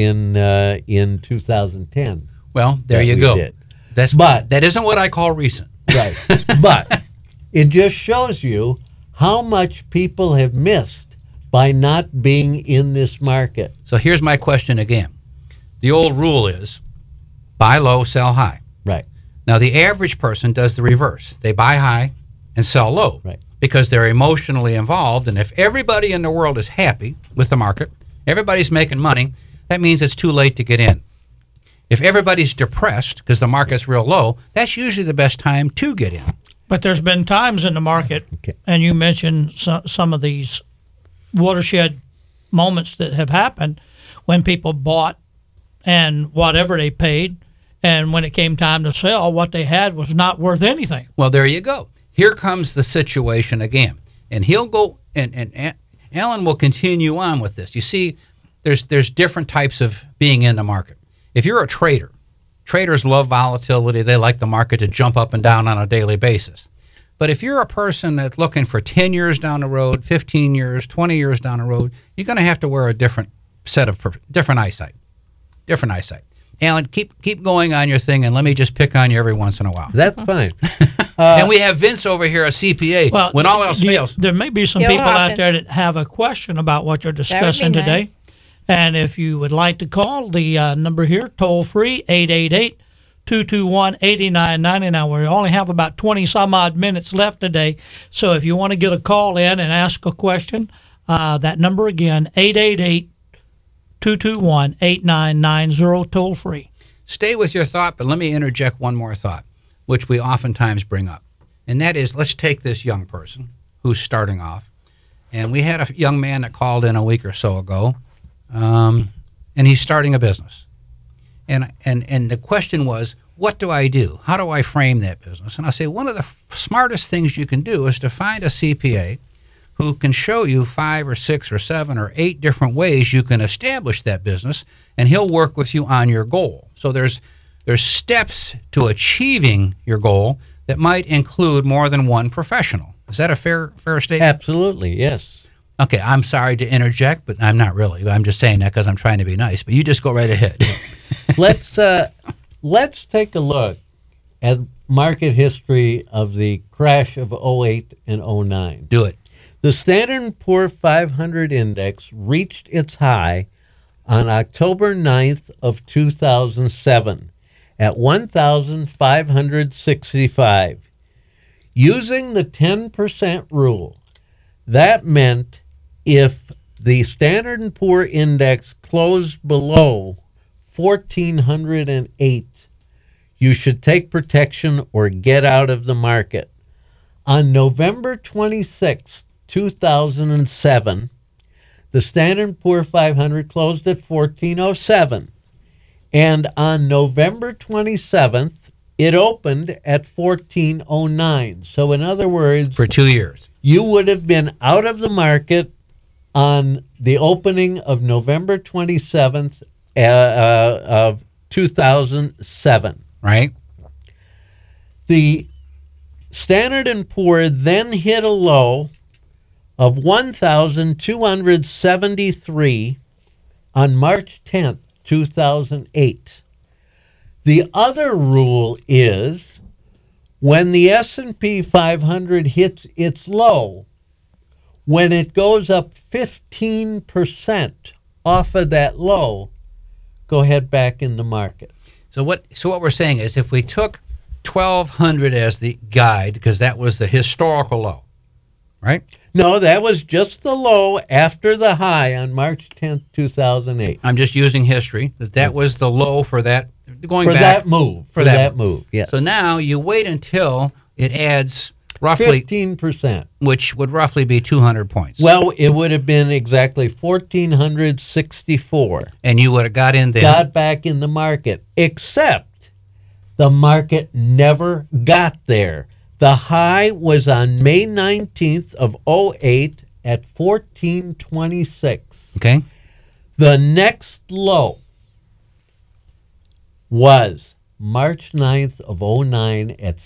Speaker 14: in 2010.
Speaker 12: Well, there you go.
Speaker 14: Did.
Speaker 12: That isn't what I call recent.
Speaker 14: Right. But it just shows you how much people have missed by not being in this market.
Speaker 12: So here's my question again. The old rule is buy low, sell high.
Speaker 14: Right.
Speaker 12: Now the average person does the reverse. They buy high and sell low.
Speaker 14: Right.
Speaker 12: Because they're emotionally involved, and if everybody in the world is happy with the market, everybody's making money, that means it's too late to get in. If everybody's depressed because the market's real low, that's usually the best time to get in.
Speaker 1: But there's been times in the market, and you mentioned some of these watershed moments that have happened when people bought and whatever they paid, and when it came time to sell, what they had was not worth anything.
Speaker 12: Well, there you go. Here comes the situation again. And he'll go, and Alan will continue on with this. You see, there's different types of being in the market. If you're a trader, traders love volatility. They like the market to jump up and down on a daily basis. But if you're a person that's looking for 10 years down the road, 15 years, 20 years down the road, you're going to have to wear a different set of different eyesight. Different eyesight. Alan, keep going on your thing, and let me just pick on you every once in a while.
Speaker 14: That's fine.
Speaker 12: And we have Vince over here, a CPA.
Speaker 1: Well,
Speaker 12: when all else fails.
Speaker 1: There may be some people out there that have a question about what you're discussing today.
Speaker 13: Nice.
Speaker 1: And if you would like to call the number here, toll free, 888-221-8990. We only have about 20 some odd minutes left today. So if you want to get a call in and ask a question, that number again, 888-221-8990, toll free.
Speaker 12: Stay with your thought, but let me interject one more thought, which we oftentimes bring up. And that is, let's take this young person. who's starting off. And we had a young man that called in a week or so ago, and he's starting a business. And the question was, what do I do? How do I frame that business? And I say, one of the smartest things you can do is to find a CPA who can show you 5 or 6 or 7 or 8 different ways you can establish that business, and he'll work with you on your goal. So there's steps to achieving your goal that might include more than one professional. Is that a fair statement?
Speaker 14: Absolutely, yes.
Speaker 12: Okay, I'm sorry to interject, but I'm not really. I'm just saying that because I'm trying to be nice. But you just go right ahead.
Speaker 14: Let's take a look at market history of the crash of 08 and 09.
Speaker 12: Do it.
Speaker 14: The Standard & Poor 500 index reached its high on October 9th of 2007 at 1,565. Using the 10% rule, that meant if the Standard & Poor index closed below 1,408, you should take protection or get out of the market. On November 26, 2007, the Standard & Poor 500 closed at 1,407. And on November 27th, it opened at 1,409. So in other words,
Speaker 12: for 2 years,
Speaker 14: you would have been out of the market on the opening of November 27th of 2007.
Speaker 12: Right.
Speaker 14: The Standard & Poor then hit a low of 1,273 on March 10th, 2008. The other rule is when the S&P 500 hits its low, when it goes up 15% off of that low, go ahead back in the market.
Speaker 12: So what we're saying is if we took 1,200 as the guide, because that was the historical low, right?
Speaker 14: No, that was just the low after the high on March 10th, 2008.
Speaker 12: I'm just using history. That was the low for that, going
Speaker 14: for
Speaker 12: back.
Speaker 14: That move.
Speaker 12: For
Speaker 14: that move, yes.
Speaker 12: So now you wait until it adds roughly
Speaker 14: 15%.
Speaker 12: Which would roughly be 200 points.
Speaker 14: Well, it would have been exactly 1,464.
Speaker 12: And you would have got in there.
Speaker 14: Got back in the market, except the market never got there. The high was on May 19th of 08 at 1426.
Speaker 12: Okay.
Speaker 14: The next low was March 9th of 09 at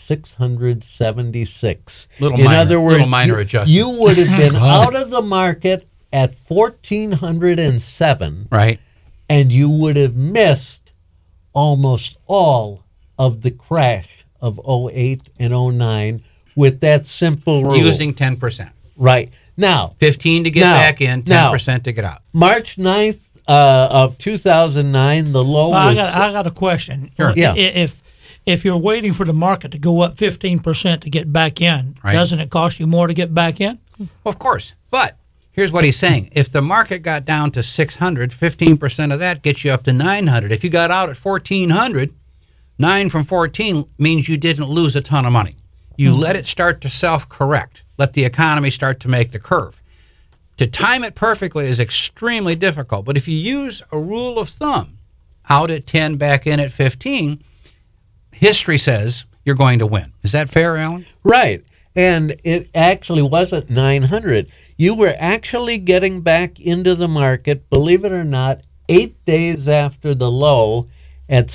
Speaker 14: 676.
Speaker 12: In other words, minor adjustment.
Speaker 14: You would have been out of the market at 1,407.
Speaker 12: Right.
Speaker 14: And you would have missed almost all of the crash of 08 and 09 with that simple rule.
Speaker 12: Using 10%.
Speaker 14: Right. Now,
Speaker 12: 15 to get back in, 10% to get out.
Speaker 14: March 9th of 2009, the low was...
Speaker 1: I got a question.
Speaker 14: Sure. Yeah.
Speaker 1: If you're waiting for the market to go up 15% to get back in, doesn't it cost you more to get back in?
Speaker 12: Well, of course. But here's what he's saying. If the market got down to 600, 15% of that gets you up to 900. If you got out at 1,400, 9 from 14 means you didn't lose a ton of money. You let it start to self-correct. Let the economy start to make the curve. To time it perfectly is extremely difficult. But if you use a rule of thumb, out at 10, back in at 15, history says you're going to win. Is that fair, Alan?
Speaker 14: Right. And it actually wasn't 900. You were actually getting back into the market, believe it or not, 8 days after the low at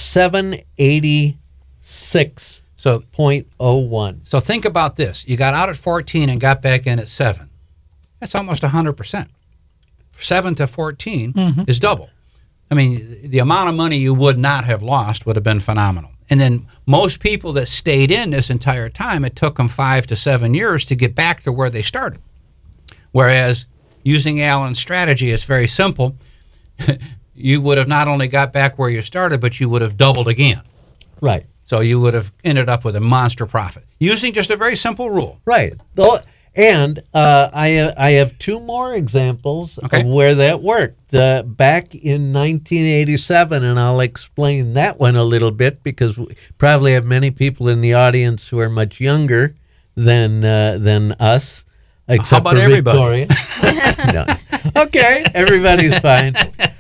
Speaker 14: 786.01.
Speaker 12: So think about this. You got out at 14 and got back in at 7. That's almost 100%. 7 to 14 is double. I mean, the amount of money you would not have lost would have been phenomenal. And then most people that stayed in this entire time, it took them 5 to 7 years to get back to where they started. Whereas using Alan's strategy, it's very simple. You would have not only got back where you started, but you would have doubled again.
Speaker 14: Right.
Speaker 12: So you would have ended up with a monster profit using just a very simple rule.
Speaker 14: Right. And I have 2 more examples of where that worked. Back in 1987, and I'll explain that one a little bit because we probably have many people in the audience who are much younger than us. except
Speaker 12: about
Speaker 14: for
Speaker 12: everybody?
Speaker 14: Victoria. No. Okay, everybody's fine.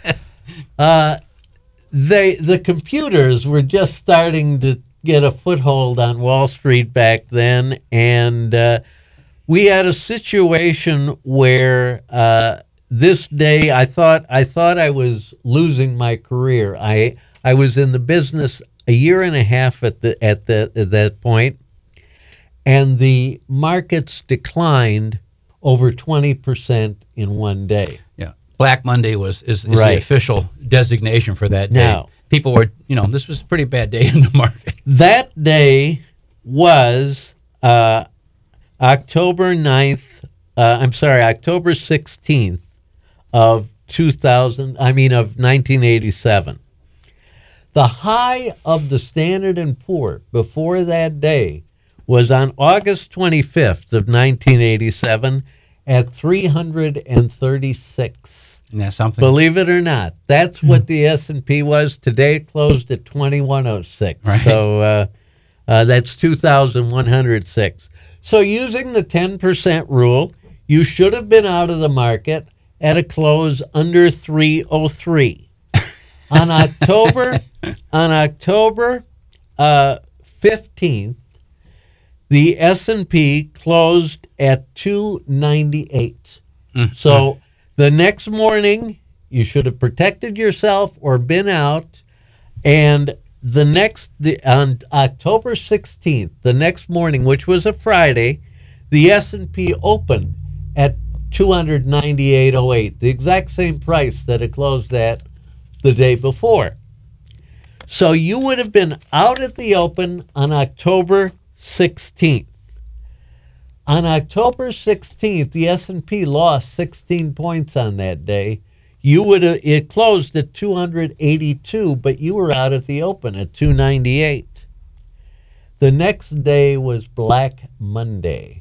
Speaker 14: The computers were just starting to get a foothold on Wall Street back then, and we had a situation where this day I thought I was losing my career. I was in the business a year and a half at that point, and the markets declined over 20% in one day.
Speaker 12: Yeah, Black Monday is
Speaker 14: Right.
Speaker 12: the official designation for that day.
Speaker 14: Now,
Speaker 12: people were, this was a pretty bad day in the market.
Speaker 14: that day was October 16th of 1987. The high of the Standard & Poor before that day was on August 25th of 1987 at 336.
Speaker 12: Yeah, something.
Speaker 14: Believe it or not, that's what the S&P was. Today it closed at 2106.
Speaker 12: Right.
Speaker 14: So that's 2,106. So using the 10% rule, you should have been out of the market at a close under 303. On October 15th, the S&P closed at 298. So the next morning, you should have protected yourself or been out. And on October 16th, the next morning, which was a Friday, the S&P opened at 298.08, the exact same price that it closed at the day before. So you would have been out at the open on October 16th. On October 16th, the S&P lost 16 points on that day. It closed at 282, but you were out at the open at 298. The next day was Black Monday,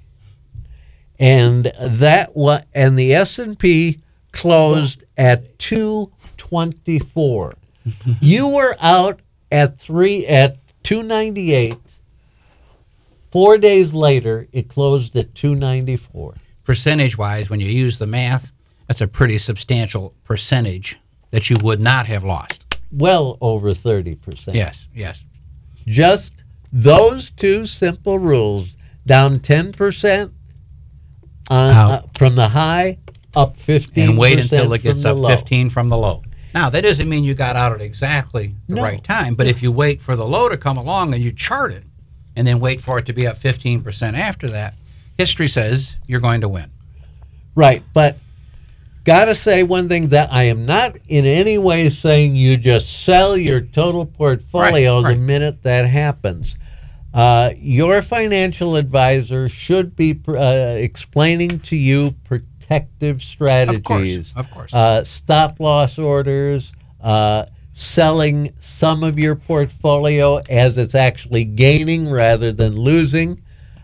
Speaker 14: and the S&P closed at 224. You were out at 298. 4 days later, it closed at 294.
Speaker 12: Percentage-wise, when you use the math, that's a pretty substantial percentage that you would not have lost.
Speaker 14: Well over 30%.
Speaker 12: Yes.
Speaker 14: Just those two simple rules, down 10% from the high, up 15%.
Speaker 12: And wait until it gets up
Speaker 14: low.
Speaker 12: 15 from the low. Now, that doesn't mean you got out at exactly the right time, but if you wait for the low to come along and you chart it, and then wait for it to be up 15% after that, history says you're going to win.
Speaker 14: Right, but gotta say one thing, that I am not in any way saying you just sell your total portfolio the minute that happens. Your financial advisor should be explaining to you protective strategies.
Speaker 12: Of course.
Speaker 14: Stop loss orders, selling some of your portfolio as it's actually gaining rather than losing,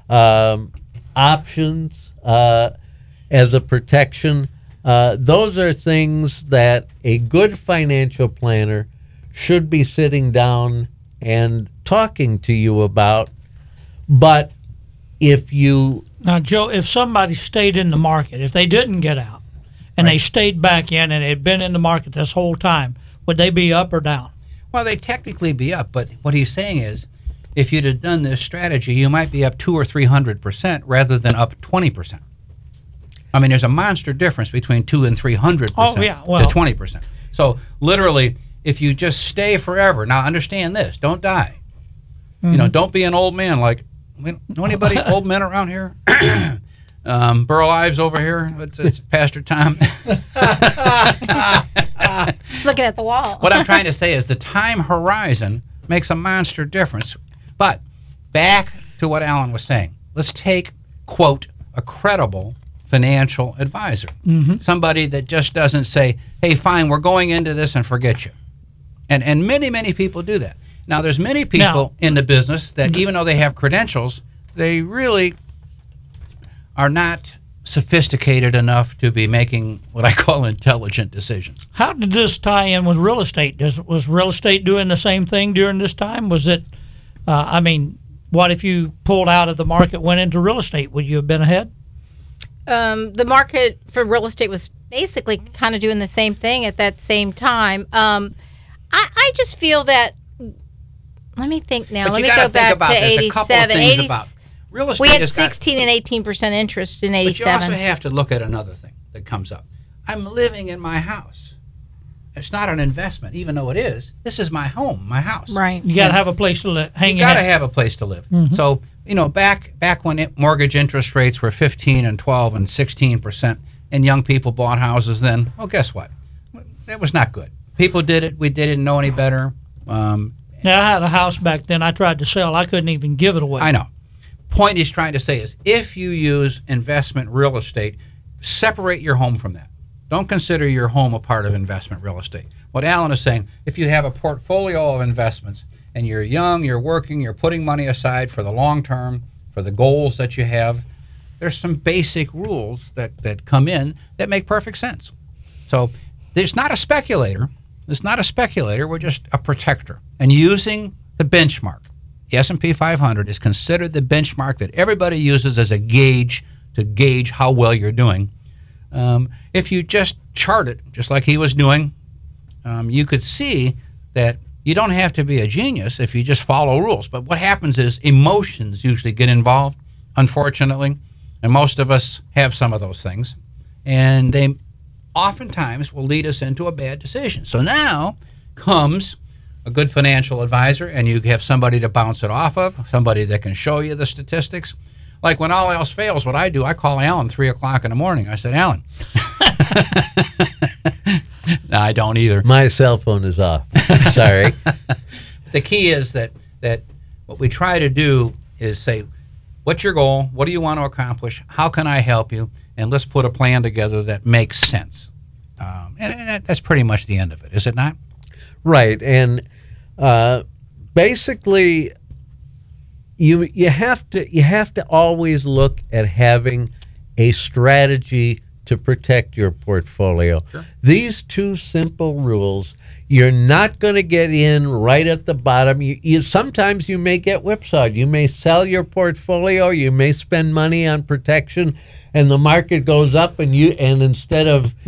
Speaker 14: options as a protection. Those are things that a good financial planner should be sitting down and talking to you about. But
Speaker 1: Now, Joe, if somebody stayed in the market, if they didn't get out and they stayed back in and had been in the market this whole time, would they be up or down?
Speaker 12: Well, they'd technically be up, but what he's saying is, if you'd have done this strategy, you might be up 200 or 300% rather than up 20%. I mean, there's a monster difference between 200 and 300% to 20%. So literally, if you just stay forever, now understand this: don't die. Don't be an old man. Like, know anybody old men around here? Burl Ives over here. It's Pastor Tom.
Speaker 13: Just looking at the wall.
Speaker 12: What I'm trying to say is the time horizon makes a monster difference. But back to what Alan was saying. Let's take, quote, a credible financial advisor. Somebody that just doesn't say, hey, fine, we're going into this and forget you. And many, many people do that. Now, there's many people in the business that even though they have credentials, they really are not sophisticated enough to be making what I call intelligent decisions.
Speaker 1: How did this tie in with real estate? Was real estate doing the same thing during this time? Was it, what if you pulled out of the market, went into real estate? Would you have been ahead?
Speaker 13: the market for real estate was basically kind of doing the same thing at that same time. I just feel that. Let me think now.
Speaker 12: But
Speaker 13: Let
Speaker 12: you
Speaker 13: me
Speaker 12: gotta
Speaker 13: go
Speaker 12: think
Speaker 13: back
Speaker 12: about
Speaker 13: to
Speaker 12: this. A couple of
Speaker 13: 87.
Speaker 12: things about real estate
Speaker 13: We had
Speaker 12: has got-
Speaker 13: 16 and 18% interest in
Speaker 12: But you
Speaker 13: 87.
Speaker 12: also have to look at another thing that comes up. I'm living in my house. It's not an investment, even though it is. This is my home, my house.
Speaker 13: Right.
Speaker 1: You got to have a place to hang
Speaker 12: You
Speaker 1: your
Speaker 12: got to
Speaker 1: hat.
Speaker 12: have a place to live.
Speaker 1: Mhm.
Speaker 12: So, back when mortgage interest rates were 15 and 12 and 16%, and young people bought houses then, well, guess what? That was not good. People did it. We didn't know any better.
Speaker 1: Now, I had a house back then I tried to sell. I couldn't even give it away.
Speaker 12: I know. Point he's trying to say is if you use investment real estate, separate your home from that. Don't consider your home a part of investment real estate. What Alan is saying, if you have a portfolio of investments and you're young, you're working, you're putting money aside for the long term, for the goals that you have, there's some basic rules that come in that make perfect sense. So there's not a speculator. It's not a speculator. We're just a protector. And using the benchmark, the S&P 500 is considered the benchmark that everybody uses as a gauge to gauge how well you're doing. If you just chart it, just like he was doing, you could see that you don't have to be a genius if you just follow rules. But what happens is emotions usually get involved, unfortunately, and most of us have some of those things. And they oftentimes will lead us into a bad decision. So now comes a good financial advisor, and you have somebody to bounce it off of, somebody that can show you the statistics. Like when all else fails, what I do, I call Alan 3 o'clock in the morning. I said, Alan. No, I don't either.
Speaker 14: My cell phone is off. Sorry.
Speaker 12: The key is that what we try to do is say, what's your goal? What do you want to accomplish? How can I help you? And let's put a plan together that makes sense. And that's pretty much the end of it, is it not?
Speaker 14: Right. And basically, you have to always look at having a strategy to protect your portfolio.
Speaker 12: Sure.
Speaker 14: These two simple rules, you're not going to get in right at the bottom. Sometimes you may get whipsawed. You may sell your portfolio. You may spend money on protection, and the market goes up, and instead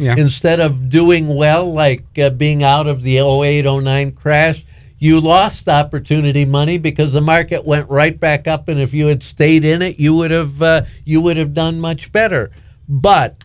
Speaker 14: of doing well, like being out of the 08-09 crash, you lost opportunity money because the market went right back up, and if you had stayed in it, you would have done much better. But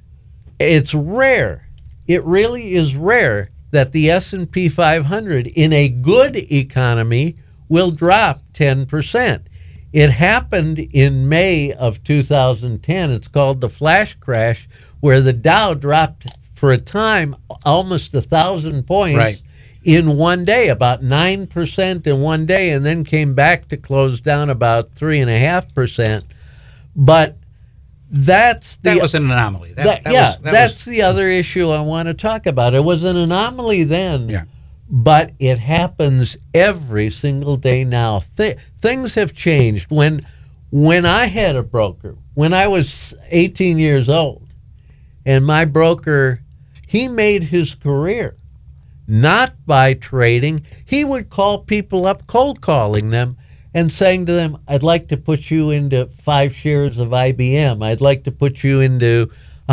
Speaker 14: it's rare. It really is rare that the S&P 500 in a good economy will drop 10%. It happened in May of 2010. It's called the flash crash, where the Dow dropped for a time almost 1,000 points in one day, about 9% in one day, and then came back to close down about 3.5%. But that
Speaker 12: was an anomaly.
Speaker 14: That's the other issue I want to talk about. It was an anomaly then, but it happens every single day now. Things have changed. When I had a broker, when I was 18 years old, and my broker, he made his career not by trading. He would call people up, cold calling them, and saying to them, I'd like to put you into 5 shares of IBM. I'd like to put you into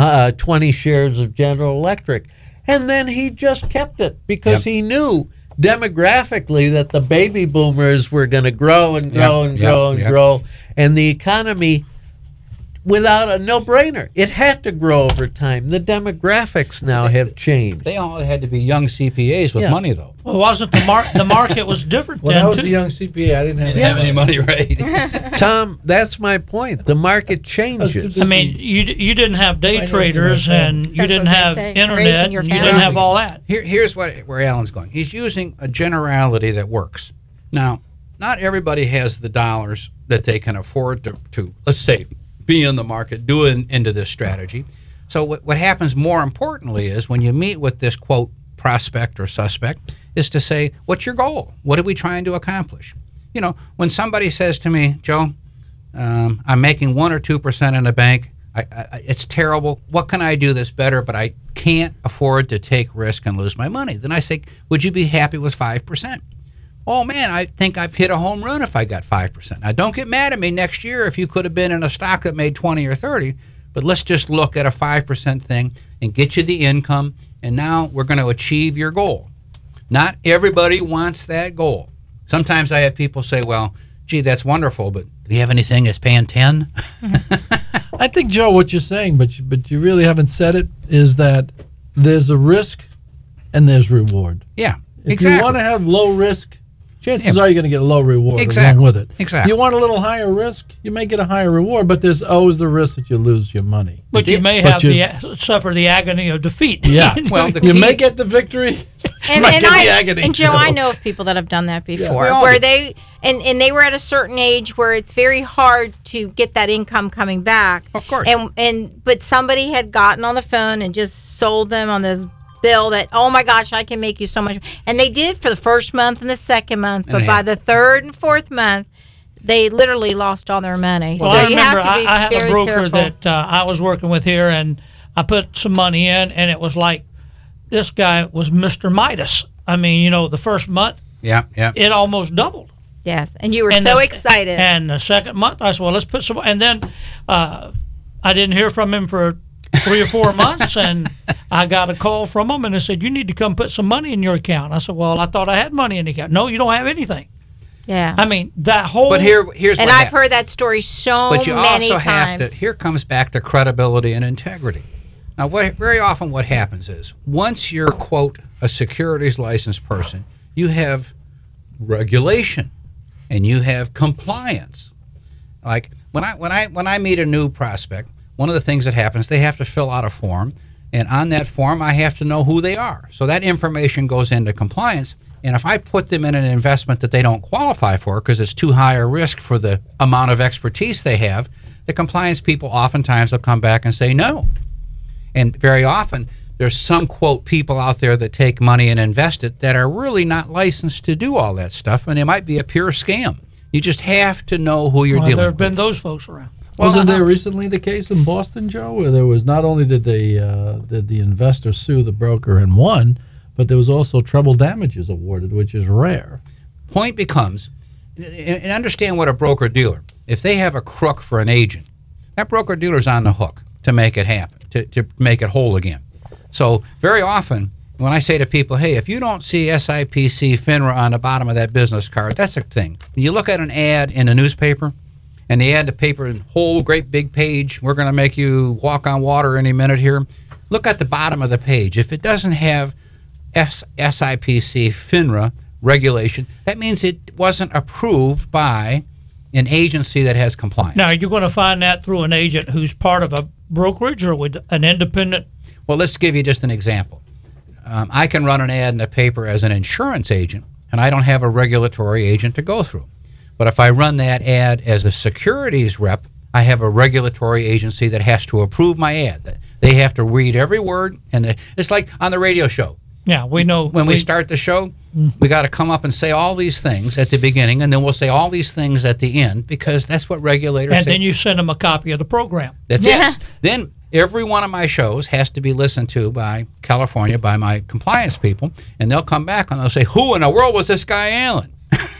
Speaker 14: 20 shares of General Electric. And then he just kept it because he knew demographically that the baby boomers were going to grow and grow and grow and grow. And the economy, without a no-brainer, it had to grow over time. The demographics now have changed.
Speaker 12: They all had to be young CPAs with money, though.
Speaker 1: Well, wasn't the market was different
Speaker 15: When
Speaker 1: then,
Speaker 15: I was
Speaker 1: too?
Speaker 15: a young CPA, I didn't have
Speaker 12: any money, right?
Speaker 14: Tom, that's my point. The market changes.
Speaker 1: I mean, you didn't have day traders, and you didn't have internet, and you didn't have all that.
Speaker 12: Here's where Alan's going. He's using a generality that works. Now, not everybody has the dollars that they can afford to let's say, be in the market, do into this strategy. So what happens more importantly is when you meet with this, quote, prospect or suspect, is to say, what's your goal? What are we trying to accomplish? You know, when somebody says to me, Joe, I'm making 1 or 2% in the bank, it's terrible. What can I do that's better, but I can't afford to take risk and lose my money? Then I say, would you be happy with 5%? Oh, man, I think I've hit a home run if I got 5%. Now, don't get mad at me next year if you could have been in a stock that made 20 or 30, but let's just look at a 5% thing and get you the income, and now we're going to achieve your goal. Not everybody wants that goal. Sometimes I have people say, well, gee, that's wonderful, but do you have anything that's paying 10?
Speaker 15: I think, Joe, what you're saying, but you really haven't said it, is that there's a risk and there's reward.
Speaker 12: Yeah,
Speaker 15: If
Speaker 12: exactly.
Speaker 15: you want to have low risk, chances are you're going to get low reward
Speaker 12: Exactly.
Speaker 15: along with it.
Speaker 12: Exactly.
Speaker 15: You want a little higher risk, you may get a higher reward, but there's always the risk that you lose your money.
Speaker 1: But you may suffer the agony of defeat.
Speaker 15: Yeah. Well, you may get the victory.
Speaker 13: And Joe, I know of people that have done that before,
Speaker 15: Yeah.
Speaker 13: where they they were at a certain age where it's very hard to get that income coming back.
Speaker 12: Of course.
Speaker 13: But somebody had gotten on the phone and just sold them on this bill that, oh my gosh, I can make you so much, and they did for the first month and the second month, but by the third and fourth month, they literally lost all their money.
Speaker 1: Well,
Speaker 13: so
Speaker 1: I remember
Speaker 13: you have to be
Speaker 1: I had
Speaker 13: very
Speaker 1: a broker
Speaker 13: careful.
Speaker 1: that I was working with here, and I put some money in, and it was like this guy was Mr. Midas. I mean, the first month,
Speaker 12: Yeah.
Speaker 1: it almost doubled.
Speaker 13: Yes, and you were
Speaker 1: And
Speaker 13: so
Speaker 1: the-
Speaker 13: excited.
Speaker 1: And the second month, I said, well, let's put some, and then I didn't hear from him for 3 or 4 months, and I got a call from him, and they said, you need to come put some money in your account. I said, well, I thought I had money in the account. No, you don't have anything.
Speaker 13: Yeah.
Speaker 1: I mean, that whole...
Speaker 12: But here's
Speaker 13: and
Speaker 12: what
Speaker 13: I've heard that story so
Speaker 12: But you
Speaker 13: many
Speaker 12: also have
Speaker 13: times.
Speaker 12: to, here comes back to credibility and integrity. Now, very often what happens is, once you're, quote, a securities licensed person, you have regulation and you have compliance. Like when I meet a new prospect, one of the things that happens, they have to fill out a form, and on that form I have to know who they are. So that information goes into compliance, and if I put them in an investment that they don't qualify for because it's too high a risk for the amount of expertise they have, the compliance people oftentimes will come back and say no. And very often there's some, quote, people out there that take money and invest it that are really not licensed to do all that stuff, and it might be a pure scam. You just have to know who you're dealing
Speaker 1: there
Speaker 12: with.
Speaker 1: have been those folks around.
Speaker 15: Wasn't there recently the case in Boston, Joe, where there was not only did the investor sue the broker and won, but there was also treble damages awarded, which is rare.
Speaker 12: Point becomes, and understand what a broker-dealer, if they have a crook for an agent, that broker-dealer's on the hook to make it happen, to make it whole again. So very often, when I say to people, hey, if you don't see SIPC FINRA on the bottom of that business card, that's a thing. When you look at an ad in a newspaper, and they add the paper in whole great big page, we're going to make you walk on water any minute here. Look at the bottom of the page. If it doesn't have SIPC FINRA regulation, that means it wasn't approved by an agency that has compliance.
Speaker 1: Now, you're going to find that through an agent who's part of a brokerage or with an independent.
Speaker 12: Well, let's give you just an example. I can run an ad in the paper as an insurance agent, and I don't have a regulatory agent to go through. But if I run that ad as a securities rep, I have a regulatory agency that has to approve my ad. They have to read every word, and it's like on the radio show.
Speaker 1: Yeah, we know.
Speaker 12: When we start the show, we got to come up and say all these things at the beginning, and then we'll say all these things at the end, because that's what regulators
Speaker 1: And
Speaker 12: say.
Speaker 1: then you send them a copy of the program.
Speaker 12: That's it. Then every one of my shows has to be listened to by California, by my compliance people, and they'll come back and they'll say, who in the world was this guy Allen?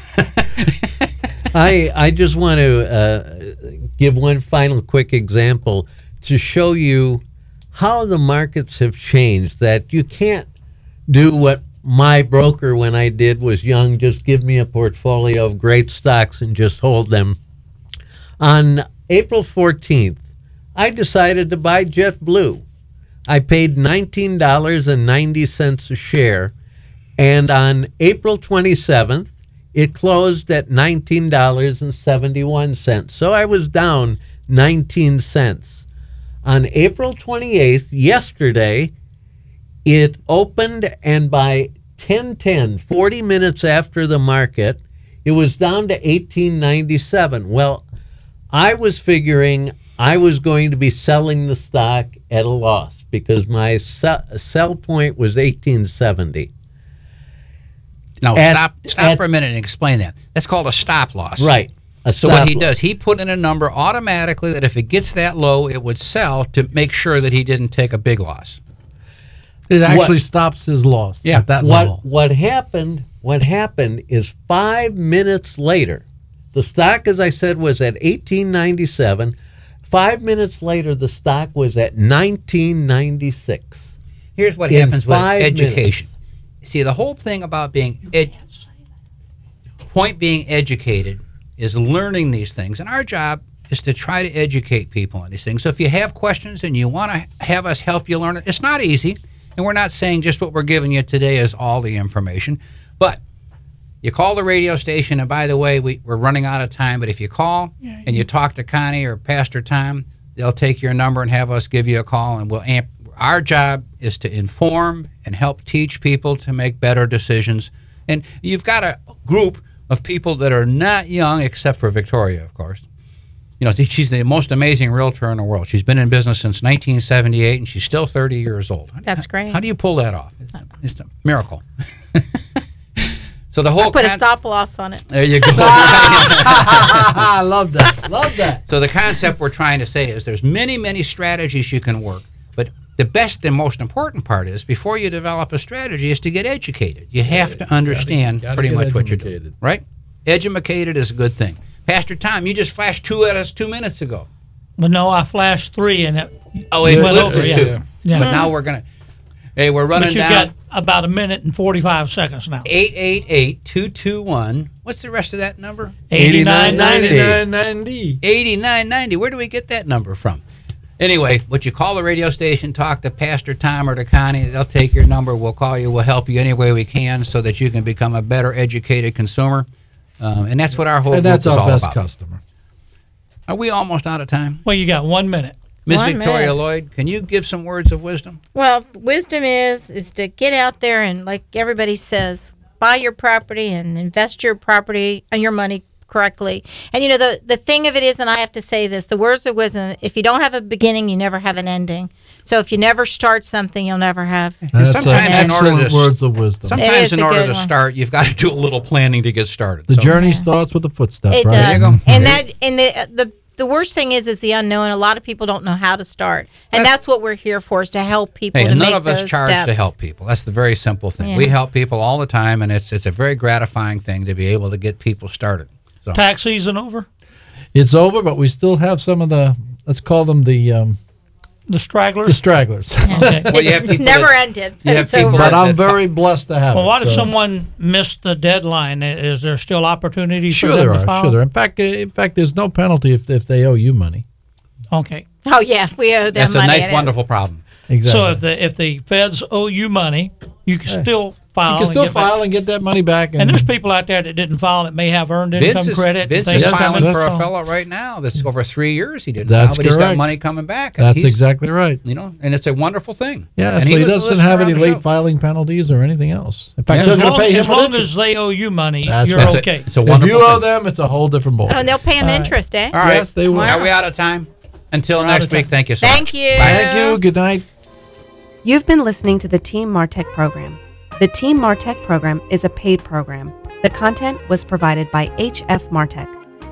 Speaker 14: I just want to give one final quick example to show you how the markets have changed, that you can't do what my broker when I did was young, just give me a portfolio of great stocks and just hold them. On April 14th, I decided to buy JetBlue. I paid $19.90 a share, and on April 27th, it closed at $19.71. So I was down 19 cents. On April 28th, yesterday, it opened, and by 10:10, 40 minutes after the market, it was down to $18.97. Well, I was figuring I was going to be selling the stock at a loss because my sell point was $18.70.
Speaker 12: Now, stop for a minute and explain that. That's called a stop loss.
Speaker 14: Right.
Speaker 12: So what he does, he put in a number automatically that if it gets that low, it would sell to make sure that he didn't take a big loss.
Speaker 15: It actually stops his loss at that level.
Speaker 14: What happened is 5 minutes later, the stock, as I said, was at $18.97. 5 minutes later, the stock was at 1996.
Speaker 12: Here's what
Speaker 14: In
Speaker 12: happens with
Speaker 14: 5
Speaker 12: education. See, the whole thing about being educated is learning these things. And our job is to try to educate people on these things. So if you have questions and you want to have us help you learn it, it's not easy. And we're not saying just what we're giving you today is all the information. But you call the radio station, and by the way, we're running out of time, but if you call and you talk to Connie or Pastor Tom, they'll take your number and have us give you a call, and we'll our job is to inform and help teach people to make better decisions. And you've got a group of people that are not young, except for Victoria, of course. You know, she's the most amazing realtor in the world. She's been in business since 1978, and she's still 30 years old.
Speaker 13: That's great.
Speaker 12: How do you pull that off? It's a miracle. So the whole
Speaker 13: put a stop loss on it.
Speaker 12: There you go.
Speaker 15: I love that. Love that.
Speaker 12: So the concept we're trying to say is there's many, many strategies you can work, but the best and most important part is before you develop a strategy is to get educated. You have to understand pretty much what you're doing, right? Educated is a good thing. Pastor Tom, you just flashed 2 at us 2 minutes ago.
Speaker 1: Well, no, I flashed 3 and it
Speaker 12: went over.
Speaker 1: Yeah.
Speaker 12: But now we're going to, hey, we're running
Speaker 1: but you've
Speaker 12: down.
Speaker 1: got about 1 minute and 45 seconds now.
Speaker 12: 888-221. What's the rest of that number?
Speaker 1: 8990.
Speaker 12: 8990. Where do we get that number from? Anyway, would you call the radio station, talk to Pastor Tom or to Connie? They'll take your number. We'll call you. We'll help you any way we can so that you can become a better educated consumer. And that's what our whole group is all about.
Speaker 15: And that's our best customer.
Speaker 12: Are we almost out of time?
Speaker 1: Well, you got 1 minute.
Speaker 12: Ms. Victoria Lloyd, can you give some words of wisdom?
Speaker 13: Well, wisdom is to get out there and, like everybody says, buy your property and invest your property and your money correctly. And, you know, the thing of it is, and I have to say this, the words of wisdom, if you don't have a beginning, you never have an ending. So if you never start something, you'll never have
Speaker 15: That's excellent words of wisdom.
Speaker 12: Sometimes in order to start, you've got to do a little planning to get started.
Speaker 15: The journey starts with the footstep,
Speaker 13: It
Speaker 15: right?
Speaker 13: does.
Speaker 15: There you go.
Speaker 13: And the worst thing is the unknown. A lot of people don't know how to start. And that's what we're here for, is to help people
Speaker 12: Hey,
Speaker 13: to
Speaker 12: and
Speaker 13: make
Speaker 12: none of us
Speaker 13: those
Speaker 12: charge
Speaker 13: steps.
Speaker 12: to help people. That's the very simple thing.
Speaker 13: Yeah.
Speaker 12: We help people all the time, and it's a very gratifying thing to be able to get people started. So.
Speaker 1: Tax season over?
Speaker 15: It's over, but we still have some of the, let's call them the
Speaker 1: stragglers?
Speaker 15: The stragglers.
Speaker 1: Okay.
Speaker 12: Well, you have
Speaker 13: It's
Speaker 12: people
Speaker 13: never
Speaker 12: that-
Speaker 13: ended.
Speaker 12: you have
Speaker 13: It's
Speaker 12: people
Speaker 13: over.
Speaker 15: But I'm very blessed to have
Speaker 1: Well,
Speaker 15: it.
Speaker 1: what if
Speaker 15: so-
Speaker 1: someone missed the deadline? Is there still opportunities
Speaker 15: Sure
Speaker 1: for them
Speaker 15: there
Speaker 1: to
Speaker 15: are.
Speaker 1: file?
Speaker 15: Sure there are. In fact, there's no penalty if they owe you money.
Speaker 1: Okay.
Speaker 13: Oh, yeah, we owe them
Speaker 12: That's
Speaker 13: money.
Speaker 12: a
Speaker 13: it
Speaker 12: nice,
Speaker 13: is.
Speaker 12: wonderful problem.
Speaker 15: Exactly.
Speaker 1: So if the feds owe you money, you can still file.
Speaker 15: You can still
Speaker 1: and get back.
Speaker 15: file and get that money back.
Speaker 1: And there's people out there that didn't file that may have earned income credit.
Speaker 12: Vince
Speaker 1: and
Speaker 12: is
Speaker 1: things
Speaker 12: filing
Speaker 1: coming
Speaker 12: for a
Speaker 1: from-
Speaker 12: fellow right now that's over 3 years he didn't
Speaker 15: That's
Speaker 12: file, but he's got
Speaker 15: correct.
Speaker 12: money coming back.
Speaker 15: That's
Speaker 12: He's-
Speaker 15: exactly right.
Speaker 12: You know, and it's a wonderful thing.
Speaker 15: Yeah,
Speaker 12: and
Speaker 15: so he
Speaker 12: was a
Speaker 15: doesn't
Speaker 12: listener
Speaker 15: have
Speaker 12: on
Speaker 15: any
Speaker 12: the
Speaker 15: late
Speaker 12: show.
Speaker 15: filing penalties or anything else. In fact,
Speaker 1: As
Speaker 15: they're going to
Speaker 1: long,
Speaker 15: pay him
Speaker 1: as,
Speaker 15: for
Speaker 1: long
Speaker 15: interest.
Speaker 1: as they owe you money,
Speaker 15: That's
Speaker 1: you're
Speaker 15: right.
Speaker 1: okay.
Speaker 12: It's a
Speaker 15: If
Speaker 12: wonderful
Speaker 15: you owe
Speaker 12: thing.
Speaker 15: them, it's a whole different ball.
Speaker 13: Oh, and they'll pay them interest, eh?
Speaker 12: All right.
Speaker 15: Yes, they will.
Speaker 12: Are we out of time? Until
Speaker 1: We're out
Speaker 12: next
Speaker 1: of
Speaker 12: week,
Speaker 1: time.
Speaker 12: thank you so much.
Speaker 13: Thank you.
Speaker 15: Thank you. Good night.
Speaker 11: You've been listening to the Team Martech program. The Team Martech program is a paid program. The content was provided by HF Martech.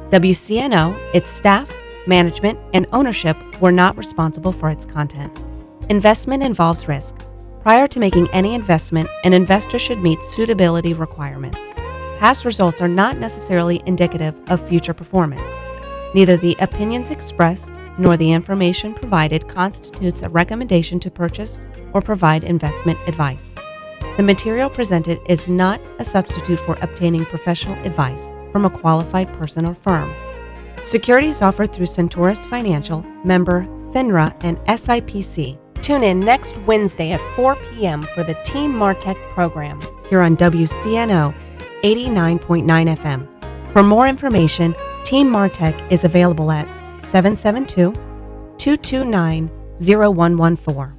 Speaker 11: WCNO, its staff, management, and ownership were not responsible for its content. Investment involves risk. Prior to making any investment, an investor should meet suitability requirements. Past results are not necessarily indicative of future performance. Neither the opinions expressed nor the information provided constitutes a recommendation to purchase or provide investment advice. The material presented is not a substitute for obtaining professional advice from a qualified person or firm. Securities offered through Centaurus Financial, member FINRA and SIPC. Tune in next Wednesday at 4 p.m. for the Team Martech program here on WCNO 89.9 FM. For more information, Team Martech is available at 772-229-0114.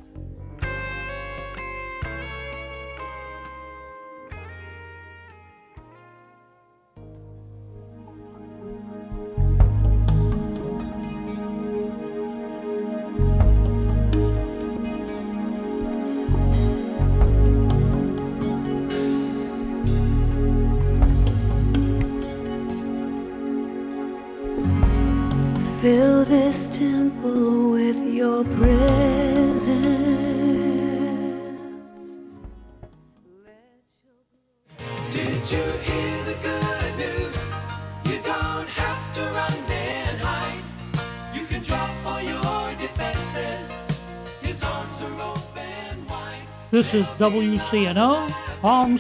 Speaker 16: Fill this temple with your presence.
Speaker 10: Did you hear the good news? You don't have to run and hide. You can drop all
Speaker 1: This is WCNO, Palm